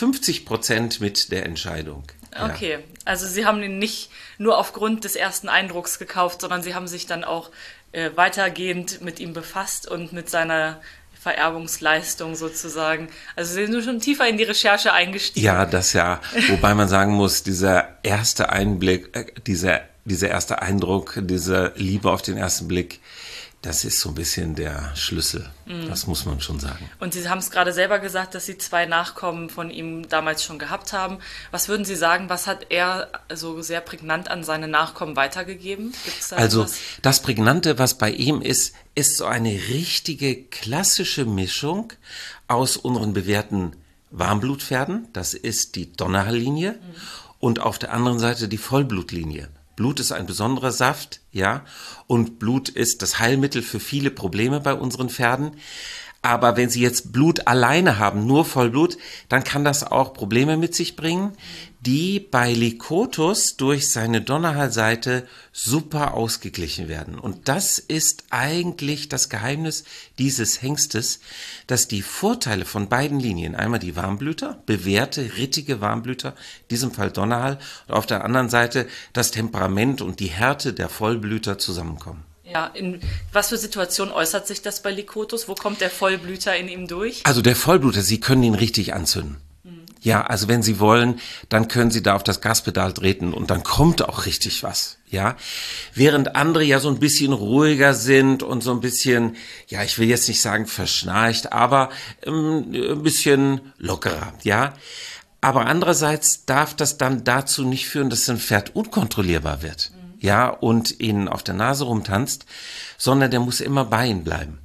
50% mit der Entscheidung. Okay, ja. Also Sie haben ihn nicht nur aufgrund des ersten Eindrucks gekauft, sondern Sie haben sich dann auch weitergehend mit ihm befasst und mit seiner Vererbungsleistung sozusagen. Also Sie sind schon tiefer in die Recherche eingestiegen. Ja, das ja. Wobei man sagen muss, dieser erste Einblick, dieser erste Eindruck, diese Liebe auf den ersten Blick, das ist so ein bisschen der Schlüssel. Das muss man schon sagen. Und Sie haben es gerade selber gesagt, dass Sie 2 Nachkommen von ihm damals schon gehabt haben. Was würden Sie sagen, was hat er so sehr prägnant an seine Nachkommen weitergegeben? Gibt's da also was? Das Prägnante, was bei ihm ist so eine richtige klassische Mischung aus unseren bewährten Warmblutpferden. Das ist die Donnerhall-Linie und auf der anderen Seite die Vollblutlinie. Blut ist ein besonderer Saft, ja, und Blut ist das Heilmittel für viele Probleme bei unseren Pferden. Aber wenn Sie jetzt Blut alleine haben, nur Vollblut, dann kann das auch Probleme mit sich bringen, die bei Likotus durch seine Donnerhall-Seite super ausgeglichen werden. Und das ist eigentlich das Geheimnis dieses Hengstes, dass die Vorteile von beiden Linien, einmal die Warmblüter, bewährte, rittige Warmblüter, in diesem Fall Donnerhall, und auf der anderen Seite das Temperament und die Härte der Vollblüter zusammenkommen. Ja, in was für Situationen äußert sich das bei Likotus? Wo kommt der Vollblüter in ihm durch? Also der Vollblüter, Sie können ihn richtig anzünden. Ja, also wenn Sie wollen, dann können Sie da auf das Gaspedal treten und dann kommt auch richtig was, ja. Während andere ja so ein bisschen ruhiger sind und so ein bisschen, ja, ich will jetzt nicht sagen verschnarcht, aber ein bisschen lockerer, ja. Aber andererseits darf das dann dazu nicht führen, dass ein Pferd unkontrollierbar wird, ja, und ihnen auf der Nase rumtanzt, sondern der muss immer bei ihnen bleiben.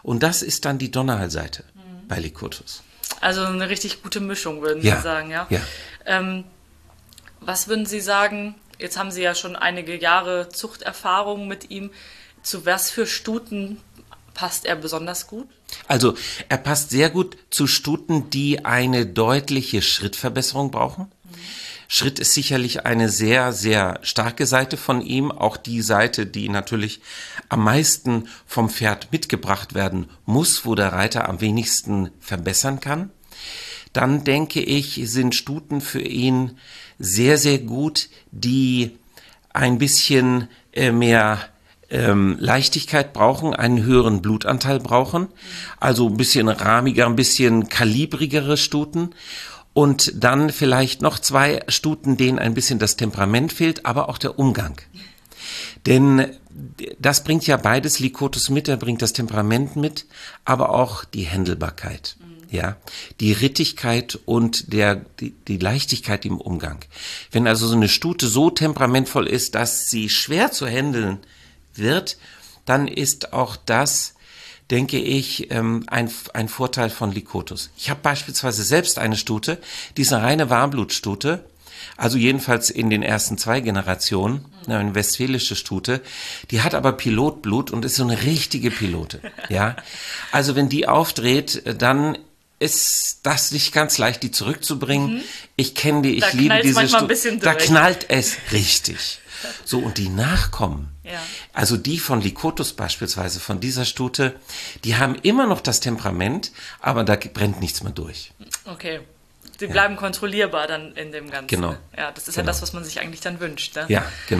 Und das ist dann die Donnerhallseite bei Likotus. Also eine richtig gute Mischung, würden Ja. Sie sagen, ja? Ja. Was würden Sie sagen, jetzt haben Sie ja schon einige Jahre Zuchterfahrung mit ihm, zu was für Stuten passt er besonders gut? Also er passt sehr gut zu Stuten, die eine deutliche Schrittverbesserung brauchen. Schritt ist sicherlich eine sehr, sehr starke Seite von ihm, auch die Seite, die natürlich am meisten vom Pferd mitgebracht werden muss, wo der Reiter am wenigsten verbessern kann. Dann denke ich, sind Stuten für ihn sehr, sehr gut, die ein bisschen mehr Leichtigkeit brauchen, einen höheren Blutanteil brauchen, also ein bisschen rahmiger, ein bisschen kalibrigere Stuten. Und dann vielleicht noch 2 Stuten, denen ein bisschen das Temperament fehlt, aber auch der Umgang. Denn das bringt ja beides Likotus mit, er bringt das Temperament mit, aber auch die Händelbarkeit. Ja, die Rittigkeit und die Leichtigkeit im Umgang. Wenn also so eine Stute so temperamentvoll ist, dass sie schwer zu handeln wird, dann ist auch das, denke ich, ein Vorteil von Likotus. Ich habe beispielsweise selbst eine Stute, die ist eine reine Warmblutstute, also jedenfalls in den ersten 2 Generationen, eine westfälische Stute, die hat aber Pilotblut und ist so eine richtige Pilote. Ja, also wenn die aufdreht, dann ist das nicht ganz leicht, die zurückzubringen. Ich kenne die, ich liebe diese Stute. Da knallt es richtig. So, und die Nachkommen, also die von Likotus beispielsweise, von dieser Stute, die haben immer noch das Temperament, aber da brennt nichts mehr durch. Okay. Sie bleiben kontrollierbar dann in dem Ganzen. Genau. Ja, das ist ja das, was man sich eigentlich dann wünscht. Ne? Ja, genau.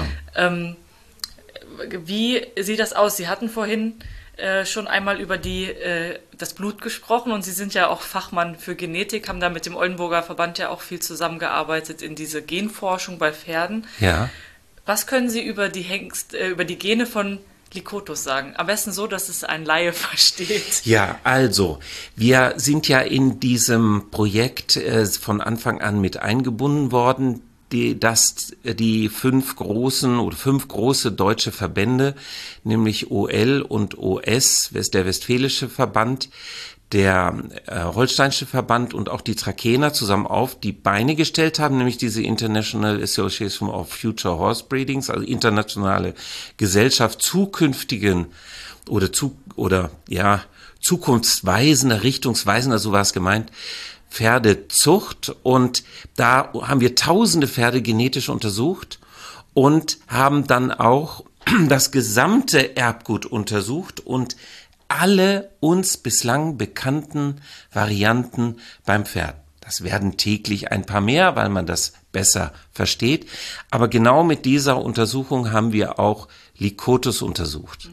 Wie sieht das aus? Sie hatten vorhin schon einmal über das Blut gesprochen und Sie sind ja auch Fachmann für Genetik, haben da mit dem Oldenburger Verband ja auch viel zusammengearbeitet in diese Genforschung bei Pferden. Ja. Was können Sie über die Gene von Likotus sagen? Am besten so, dass es ein Laie versteht. Ja, also, wir sind ja in diesem Projekt von Anfang an mit eingebunden worden, die 5 große deutsche Verbände, nämlich OL und OS, der Westfälische Verband, der Holsteinische Verband und auch die Trakener zusammen auf die Beine gestellt haben, nämlich diese International Association of Future Horse Breedings, also internationale Gesellschaft zukünftigen zukunftsweisender, richtungsweisender, so war es gemeint, Pferdezucht. Und da haben wir tausende Pferde genetisch untersucht und haben dann auch das gesamte Erbgut untersucht und alle uns bislang bekannten Varianten beim Pferd. Das werden täglich ein paar mehr, weil man das besser versteht. Aber genau mit dieser Untersuchung haben wir auch Likotus untersucht.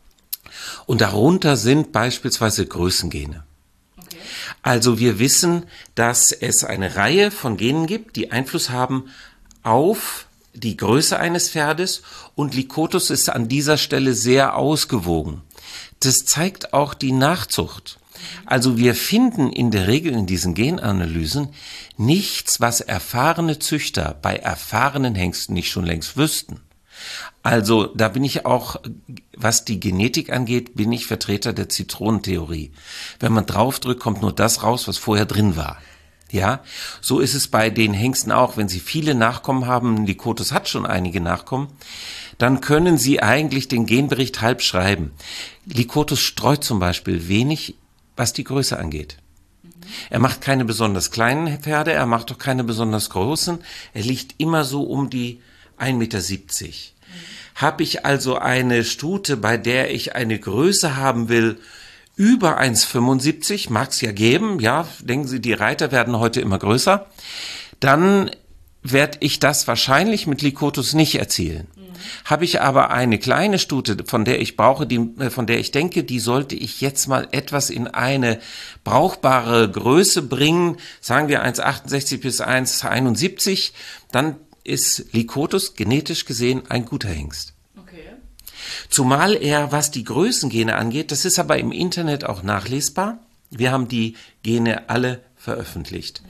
Und darunter sind beispielsweise Größengene. Okay. Also wir wissen, dass es eine Reihe von Genen gibt, die Einfluss haben auf die Größe eines Pferdes. Und Likotus ist an dieser Stelle sehr ausgewogen. Das zeigt auch die Nachzucht. Also wir finden in der Regel in diesen Genanalysen nichts, was erfahrene Züchter bei erfahrenen Hengsten nicht schon längst wüssten. Also da bin ich auch, was die Genetik angeht, bin ich Vertreter der Zitronentheorie. Wenn man draufdrückt, kommt nur das raus, was vorher drin war. Ja, so ist es bei den Hengsten auch. Wenn sie viele Nachkommen haben, Likotus hat schon einige Nachkommen, dann können Sie eigentlich den Genbericht halb schreiben. Likotus streut zum Beispiel wenig, was die Größe angeht. Er macht keine besonders kleinen Pferde, er macht auch keine besonders großen. Er liegt immer so um die 1,70 Meter. Habe ich also eine Stute, bei der ich eine Größe haben will, über 1,75, mag es ja geben, ja, denken Sie, die Reiter werden heute immer größer, dann werde ich das wahrscheinlich mit Likotus nicht erzielen. Habe ich aber eine kleine Stute, von der ich denke, die sollte ich jetzt mal etwas in eine brauchbare Größe bringen, sagen wir 1,68 bis 1,71, dann ist Likotus genetisch gesehen ein guter Hengst. Okay. Zumal er, was die Größengene angeht, das ist aber im Internet auch nachlesbar, wir haben die Gene alle veröffentlicht.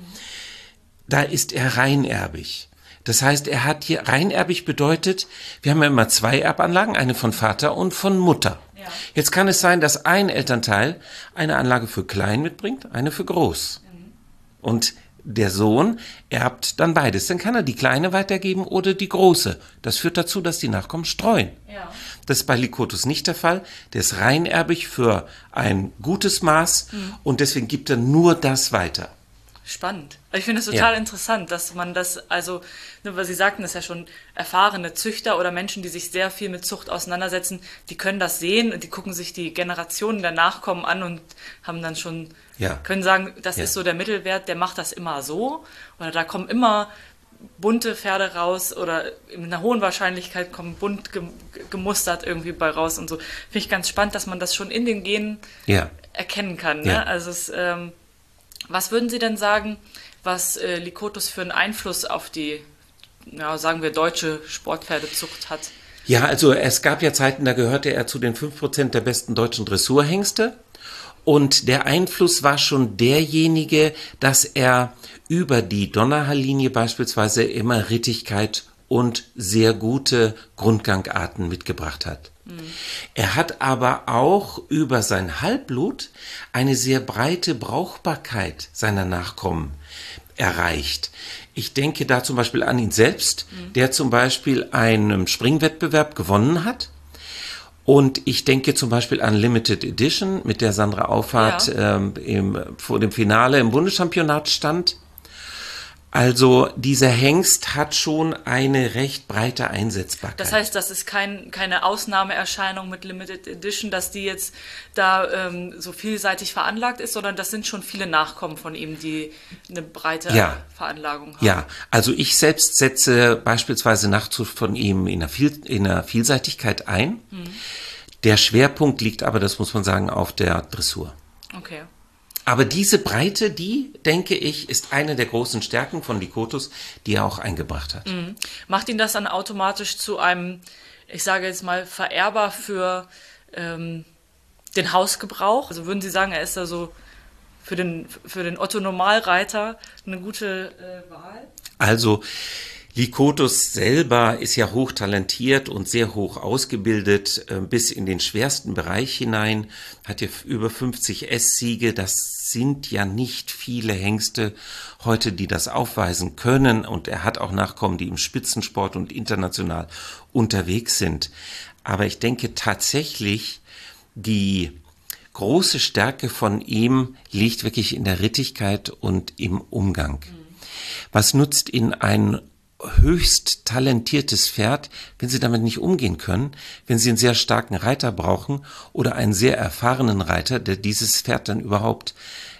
Da ist er reinerbig. Das heißt, er hat hier reinerbig bedeutet, wir haben ja immer 2 Erbanlagen, eine von Vater und von Mutter. Ja. Jetzt kann es sein, dass ein Elternteil eine Anlage für klein mitbringt, eine für groß. Und der Sohn erbt dann beides. Dann kann er die kleine weitergeben oder die große. Das führt dazu, dass die Nachkommen streuen. Ja. Das ist bei Lykotus nicht der Fall. Der ist reinerbig für ein gutes Maß und deswegen gibt er nur das weiter. Spannend. Ich finde es total interessant, dass man das, also, weil Sie sagten, das ist ja schon erfahrene Züchter oder Menschen, die sich sehr viel mit Zucht auseinandersetzen, die können das sehen und die gucken sich die Generationen der Nachkommen an und haben dann schon, können sagen, das ist so der Mittelwert, der macht das immer so oder da kommen immer bunte Pferde raus oder in einer hohen Wahrscheinlichkeit kommen bunt gemustert irgendwie bei raus und so. Finde ich ganz spannend, dass man das schon in den Genen erkennen kann. Ne? Also es, was würden Sie denn sagen, was Lykotus für einen Einfluss auf die, sagen wir, deutsche Sportpferdezucht hat? Ja, also es gab ja Zeiten, da gehörte er zu den 5% der besten deutschen Dressurhengste. Und der Einfluss war schon derjenige, dass er über die Donnerhall-Linie beispielsweise immer Rittigkeit und sehr gute Grundgangarten mitgebracht hat. Er hat aber auch über sein Halbblut eine sehr breite Brauchbarkeit seiner Nachkommen erreicht. Ich denke da zum Beispiel an ihn selbst, der zum Beispiel einen Springwettbewerb gewonnen hat. Und ich denke zum Beispiel an Limited Edition, mit der Sandra Auffahrt vor dem Finale im Bundeschampionat stand. Also dieser Hengst hat schon eine recht breite Einsetzbarkeit. Das heißt, das ist keine Ausnahmeerscheinung mit Limited Edition, dass die jetzt da so vielseitig veranlagt ist, sondern das sind schon viele Nachkommen von ihm, die eine breite Veranlagung haben. Ja, also ich selbst setze beispielsweise Nachzucht von ihm in der Vielseitigkeit ein. Der Schwerpunkt liegt aber, das muss man sagen, auf der Dressur. Okay. Aber diese Breite, die, denke ich, ist eine der großen Stärken von Lykotus, die er auch eingebracht hat. Macht ihn das dann automatisch zu einem, ich sage jetzt mal, Vererber für den Hausgebrauch? Also würden Sie sagen, er ist da so für den Otto-Normalreiter eine gute Wahl? Also Lykotus selber ist ja hochtalentiert und sehr hoch ausgebildet, bis in den schwersten Bereich hinein, hat ja über 50 S-Siege. Das sind ja nicht viele Hengste heute, die das aufweisen können. Und er hat auch Nachkommen, die im Spitzensport und international unterwegs sind. Aber ich denke tatsächlich, die große Stärke von ihm liegt wirklich in der Rittigkeit und im Umgang. Was nutzt ihn ein höchst talentiertes Pferd, wenn Sie damit nicht umgehen können, wenn Sie einen sehr starken Reiter brauchen oder einen sehr erfahrenen Reiter, der dieses Pferd dann überhaupt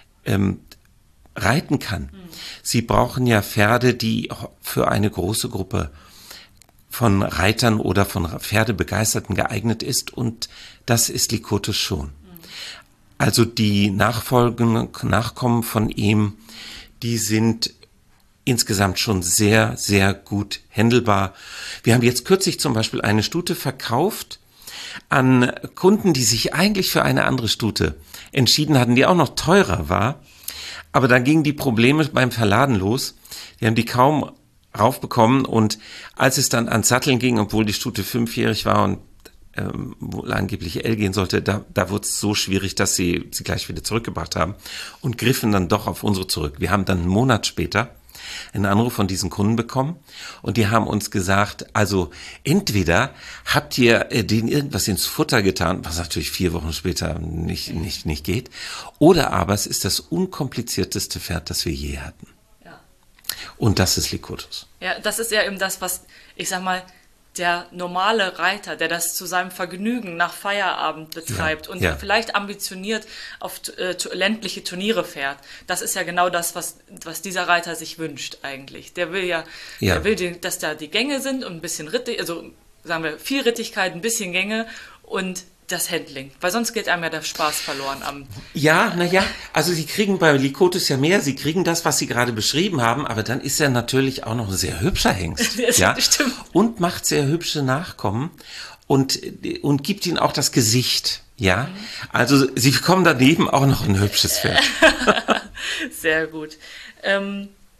reiten kann. Sie brauchen ja Pferde, die für eine große Gruppe von Reitern oder von Pferdebegeisterten geeignet ist und das ist Lykotus schon. Also die Nachkommen von ihm, die sind insgesamt schon sehr, sehr gut händelbar. Wir haben jetzt kürzlich zum Beispiel eine Stute verkauft an Kunden, die sich eigentlich für eine andere Stute entschieden hatten, die auch noch teurer war. Aber dann gingen die Probleme beim Verladen los. Die haben die kaum raufbekommen und als es dann ans Satteln ging, obwohl die Stute 5-jährig war und wohl angeblich L gehen sollte, da wurde es so schwierig, dass sie gleich wieder zurückgebracht haben und griffen dann doch auf unsere zurück. Wir haben dann einen Monat später einen Anruf von diesen Kunden bekommen und die haben uns gesagt, also entweder habt ihr denen irgendwas ins Futter getan, was natürlich 4 Wochen später nicht geht, oder aber es ist das unkomplizierteste Pferd, das wir je hatten. Ja. Und das ist Lykotus. Ja, das ist ja eben das, was, ich sag mal, der normale Reiter, der das zu seinem Vergnügen nach Feierabend betreibt und vielleicht ambitioniert auf ländliche Turniere fährt, das ist ja genau das, was dieser Reiter sich wünscht eigentlich. Der will der will, dass da die Gänge sind und ein bisschen also sagen wir viel Rittigkeit, ein bisschen Gänge und das Handling, weil sonst geht einem ja der Spaß verloren am... Ja, also Sie kriegen bei Lykotus ja mehr, Sie kriegen das, was Sie gerade beschrieben haben, aber dann ist er natürlich auch noch ein sehr hübscher Hengst. Ja? Stimmt. Und macht sehr hübsche Nachkommen und gibt ihnen auch das Gesicht, ja. Also Sie bekommen daneben auch noch ein hübsches Pferd. Sehr gut.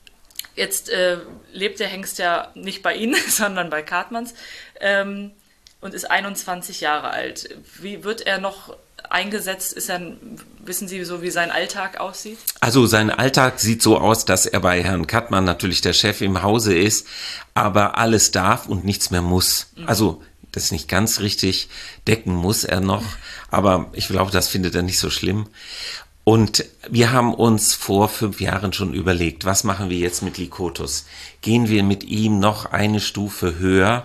Jetzt lebt der Hengst ja nicht bei Ihnen, sondern bei Cartmanns. und ist 21 Jahre alt. Wie wird er noch eingesetzt? Wissen Sie so, wie sein Alltag aussieht? Also sein Alltag sieht so aus, dass er bei Herrn Kattmann natürlich der Chef im Hause ist, aber alles darf und nichts mehr muss. Also das ist nicht ganz richtig, decken muss er noch, aber ich glaube, das findet er nicht so schlimm. Und wir haben uns vor 5 Jahren schon überlegt, was machen wir jetzt mit Likotus? Gehen wir mit ihm noch eine Stufe höher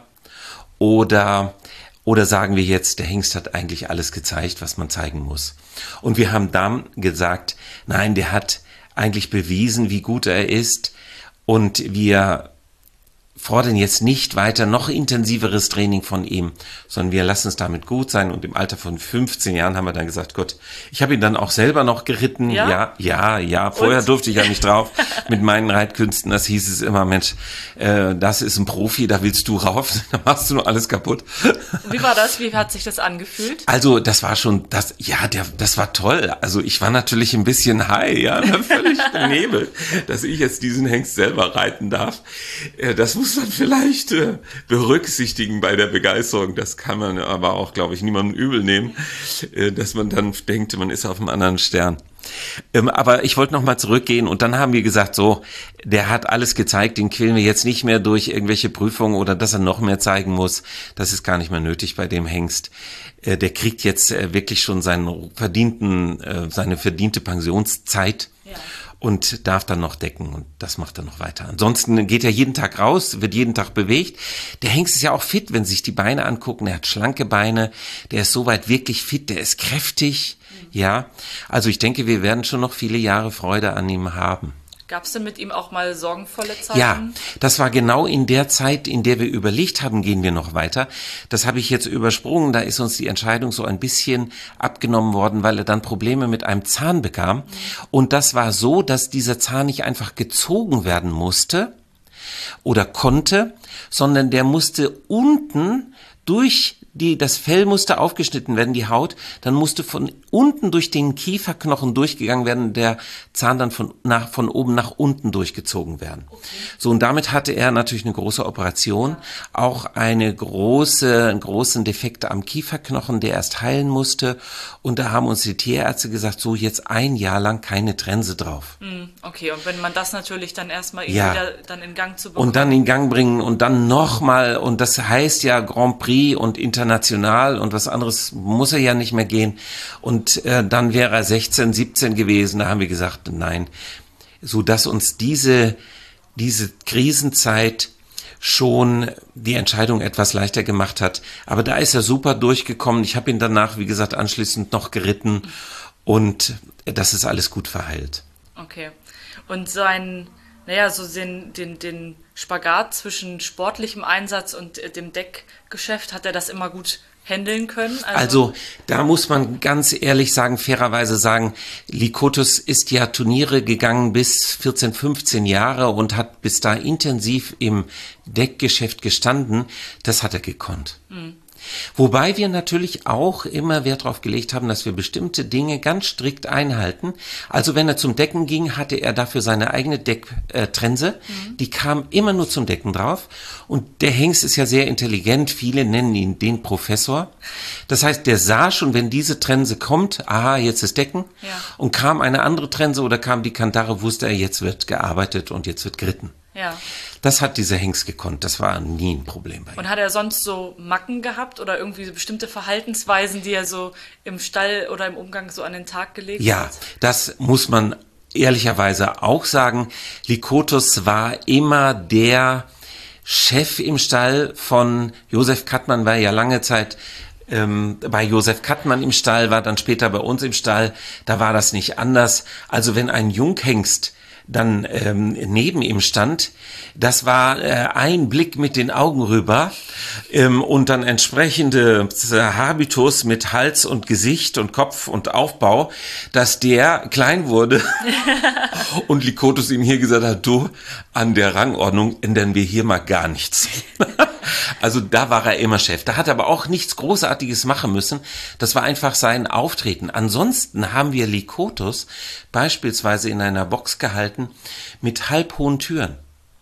oder sagen wir jetzt, der Hengst hat eigentlich alles gezeigt, was man zeigen muss? Und wir haben dann gesagt, nein, der hat eigentlich bewiesen, wie gut er ist, und wir fordern jetzt nicht weiter noch intensiveres Training von ihm, sondern wir lassen es damit gut sein. Und im Alter von 15 Jahren haben wir dann gesagt, Gott, ich habe ihn dann auch selber noch geritten. Ja. Vorher durfte ich ja nicht drauf mit meinen Reitkünsten. Das hieß es immer, Mensch, das ist ein Profi, da willst du rauf, da machst du nur alles kaputt. Wie war das? Wie hat sich das angefühlt? Also das war schon, das war toll. Also ich war natürlich ein bisschen high, ja, völlig benebelt, dass ich jetzt diesen Hengst selber reiten darf. Das muss man vielleicht berücksichtigen bei der Begeisterung. Das kann man aber auch, glaube ich, niemandem übel nehmen, dass man dann denkt, man ist auf einem anderen Stern. Aber ich wollte nochmal zurückgehen und dann haben wir gesagt, so, der hat alles gezeigt, den quälen wir jetzt nicht mehr durch irgendwelche Prüfungen oder dass er noch mehr zeigen muss. Das ist gar nicht mehr nötig bei dem Hengst. Der kriegt jetzt wirklich schon seine verdiente Pensionszeit. Ja. Und darf dann noch decken und das macht er noch weiter. Ansonsten geht er jeden Tag raus, wird jeden Tag bewegt. Der Hengst ist ja auch fit, wenn Sie sich die Beine angucken. Er hat schlanke Beine, der ist soweit wirklich fit, der ist kräftig. Ja, also ich denke, wir werden schon noch viele Jahre Freude an ihm haben. Gab es denn mit ihm auch mal sorgenvolle Zeiten? Ja, das war genau in der Zeit, in der wir überlegt haben, gehen wir noch weiter. Das habe ich jetzt übersprungen, da ist uns die Entscheidung so ein bisschen abgenommen worden, weil er dann Probleme mit einem Zahn bekam. Und das war so, dass dieser Zahn nicht einfach gezogen werden musste oder konnte, sondern der musste unten das Fell musste aufgeschnitten werden, die Haut, dann musste von unten durch den Kieferknochen durchgegangen werden, der Zahn dann von oben nach unten durchgezogen werden. Okay. So, und damit hatte er natürlich eine große Operation, auch einen großen Defekt am Kieferknochen, der erst heilen musste, und da haben uns die Tierärzte gesagt, so jetzt 1 Jahr lang keine Trense drauf. Okay, und wenn man das natürlich dann erstmal wieder dann in Gang zu bekommen. Und dann in Gang bringen und dann nochmal, und das heißt ja Grand Prix und international und was anderes muss er ja nicht mehr gehen. Und dann wäre er 16, 17 gewesen. Da haben wir gesagt, nein, so dass uns diese Krisenzeit schon die Entscheidung etwas leichter gemacht hat. Aber da ist er super durchgekommen. Ich habe ihn danach, wie gesagt, anschließend noch geritten und das ist alles gut verheilt. Okay. Und den Spagat zwischen sportlichem Einsatz und dem Deckgeschäft, hat er das immer gut handeln können? Also da muss man ganz ehrlich sagen, fairerweise sagen, Likotus ist ja Turniere gegangen bis 14, 15 Jahre und hat bis da intensiv im Deckgeschäft gestanden. Das hat er gekonnt. Wobei wir natürlich auch immer Wert darauf gelegt haben, dass wir bestimmte Dinge ganz strikt einhalten. Also wenn er zum Decken ging, hatte er dafür seine eigene Decktrense. Die kam immer nur zum Decken drauf. Und der Hengst ist ja sehr intelligent. Viele nennen ihn den Professor. Das heißt, der sah schon, wenn diese Trense kommt, aha, jetzt ist Decken. Ja. Und kam eine andere Trense oder kam die Kantare, wusste er, jetzt wird gearbeitet und jetzt wird geritten. Ja. Das hat dieser Hengst gekonnt. Das war nie ein Problem bei ihm. Und hat er sonst so Macken gehabt oder irgendwie so bestimmte Verhaltensweisen, die er so im Stall oder im Umgang so an den Tag gelegt hat? Ja, das muss man ehrlicherweise auch sagen. Likotus war immer der Chef im Stall von Josef Kattmann, war ja lange Zeit bei Josef Kattmann im Stall, war dann später bei uns im Stall. Da war das nicht anders. Also wenn ein Junghengst dann neben ihm stand, das war ein Blick mit den Augen rüber und dann entsprechende Habitus mit Hals und Gesicht und Kopf und Aufbau, dass der klein wurde und Likotus ihm hier gesagt hat, du, an der Rangordnung ändern wir hier mal gar nichts. Also da war er immer Chef. Da hat er aber auch nichts Großartiges machen müssen. Das war einfach sein Auftreten. Ansonsten haben wir Likotus beispielsweise in einer Box gehalten mit halbhohen Türen.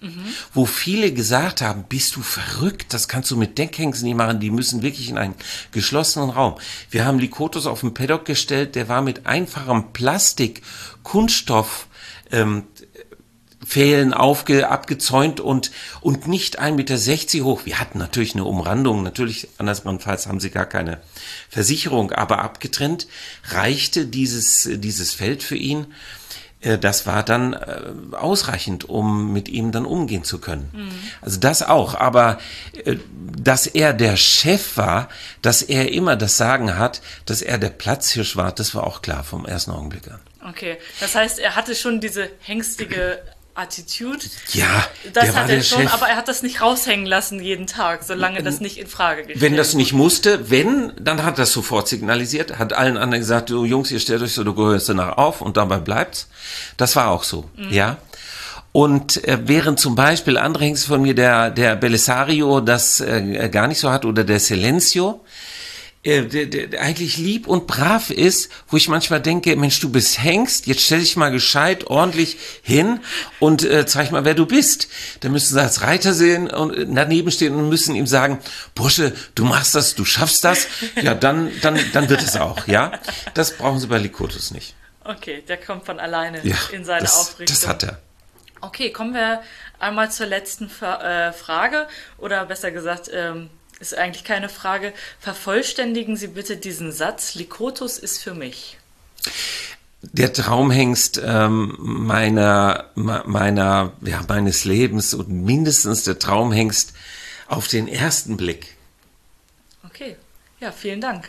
wo viele gesagt haben, bist du verrückt, das kannst du mit Deckhengsten nicht machen, die müssen wirklich in einen geschlossenen Raum. Wir haben Likotos auf den Paddock gestellt, der war mit einfachem Plastik, Kunststoff, Pfählen abgezäunt und nicht 1,60 Meter hoch. Wir hatten natürlich eine Umrandung, natürlich andersfalls haben sie gar keine Versicherung, aber abgetrennt reichte dieses Feld für ihn. Das war dann ausreichend, um mit ihm dann umgehen zu können. Also das auch, aber dass er der Chef war, dass er immer das Sagen hat, dass er der Platzhirsch war, das war auch klar vom ersten Augenblick an. Okay, das heißt, er hatte schon diese hängstige Attitude. Ja, das der war hat er der schon, Chef. aber er hat das nicht raushängen lassen jeden Tag, solange das nicht in Frage gestellt Wenn das nicht wurde. musste, dann hat er es sofort signalisiert, hat allen anderen gesagt, du Jungs, ihr stellt euch so, du gehörst danach auf und dabei bleibt's. Das war auch so, ja. Und während zum Beispiel andere Hengste von mir, der Belisario, das gar nicht so hat, oder der Silencio, der eigentlich lieb und brav ist, wo ich manchmal denke, Mensch, du bist Hengst, jetzt stell dich mal gescheit, ordentlich hin und zeig mal, wer du bist. Dann müssen sie als Reiter sehen und daneben stehen und müssen ihm sagen, Bursche, du machst das, du schaffst das. Ja, dann wird es auch, ja. Das brauchen sie bei Likotos nicht. Okay, der kommt von alleine Ja, in seine Aufrichtung. das hat er. Okay, kommen wir einmal zur letzten Frage, oder besser gesagt, ist eigentlich keine Frage. Vervollständigen Sie bitte diesen Satz, Likotos ist für mich. Der Traumhengst meines Lebens und mindestens der Traumhengst auf den ersten Blick. Okay, ja, vielen Dank.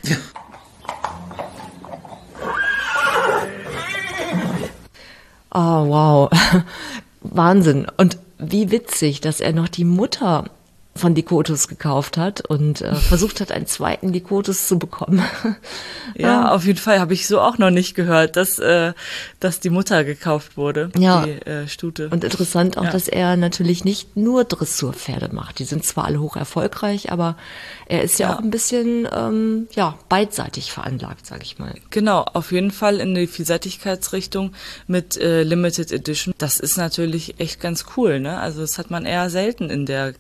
Oh, wow. Wahnsinn. Und wie witzig, dass er noch die Mutter von Likotos gekauft hat und versucht hat, einen zweiten Likotos zu bekommen. Ja, auf jeden Fall habe ich so auch noch nicht gehört, dass die Mutter gekauft wurde, Ja. die Stute. Und interessant auch, Ja. dass er natürlich nicht nur Dressurpferde macht. Die sind zwar alle hoch erfolgreich, aber er ist ja auch ein bisschen beidseitig veranlagt, sag ich mal. Genau, auf jeden Fall in die Vielseitigkeitsrichtung mit Limited Edition. Das ist natürlich echt ganz cool, ne? Also das hat man eher selten in der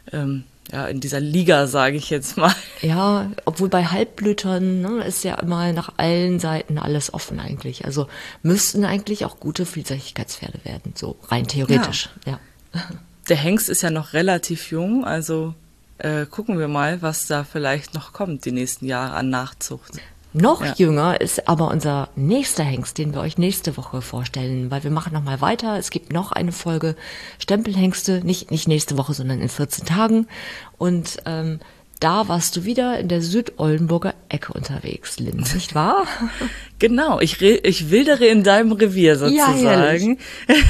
in dieser Liga, sage ich jetzt mal. Ja, obwohl bei Halbblütern ist ja immer nach allen Seiten alles offen eigentlich. Also müssten eigentlich auch gute Vielseitigkeitspferde werden, so rein theoretisch. Ja. Der Hengst ist ja noch relativ jung, also gucken wir mal, was da vielleicht noch kommt die nächsten Jahre an Nachzucht. Noch jünger ist aber unser nächster Hengst, den wir euch nächste Woche vorstellen, weil wir machen nochmal weiter. Es gibt noch eine Folge Stempelhengste, nicht nächste Woche, sondern in 14 Tagen. Und da warst du wieder in der Südoldenburger Ecke unterwegs, Lynn, nicht wahr? Genau, ich wildere in deinem Revier sozusagen.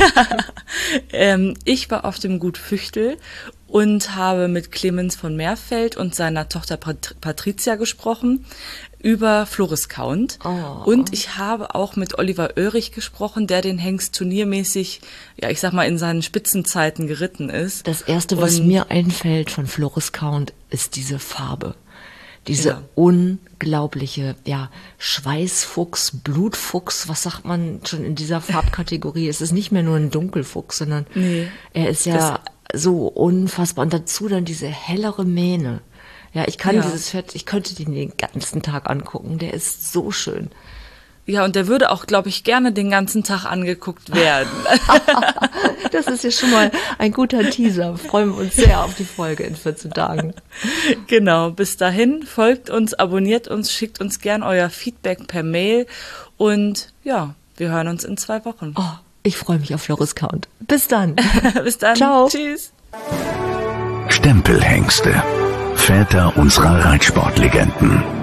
Ja, ich war auf dem Gut Füchtel und habe mit Clemens von Meerfeld und seiner Tochter Patricia gesprochen über Floris Count. Und ich habe auch mit Oliver Oerich gesprochen, der den Hengst turniermäßig, ich sag mal, in seinen Spitzenzeiten geritten ist. Das Erste, was mir einfällt von Floris Count, ist diese Farbe. Diese unglaubliche, Schweißfuchs, Blutfuchs, was sagt man schon in dieser Farbkategorie? Es ist nicht mehr nur ein Dunkelfuchs, sondern er ist so unfassbar. Und dazu dann diese hellere Mähne. Ja, ich kann dieses Pferd, ich könnte den ganzen Tag angucken. Der ist so schön. Ja, und der würde auch, glaube ich, gerne den ganzen Tag angeguckt werden. Das ist ja schon mal ein guter Teaser. Freuen wir uns sehr auf die Folge in 14 Tagen. Genau, bis dahin folgt uns, abonniert uns, schickt uns gern euer Feedback per Mail und wir hören uns in 2 Wochen. Oh, ich freue mich auf Floris Count. Bis dann. Bis dann. Ciao. Tschüss. Stempelhengste. Väter unserer Reitsportlegenden.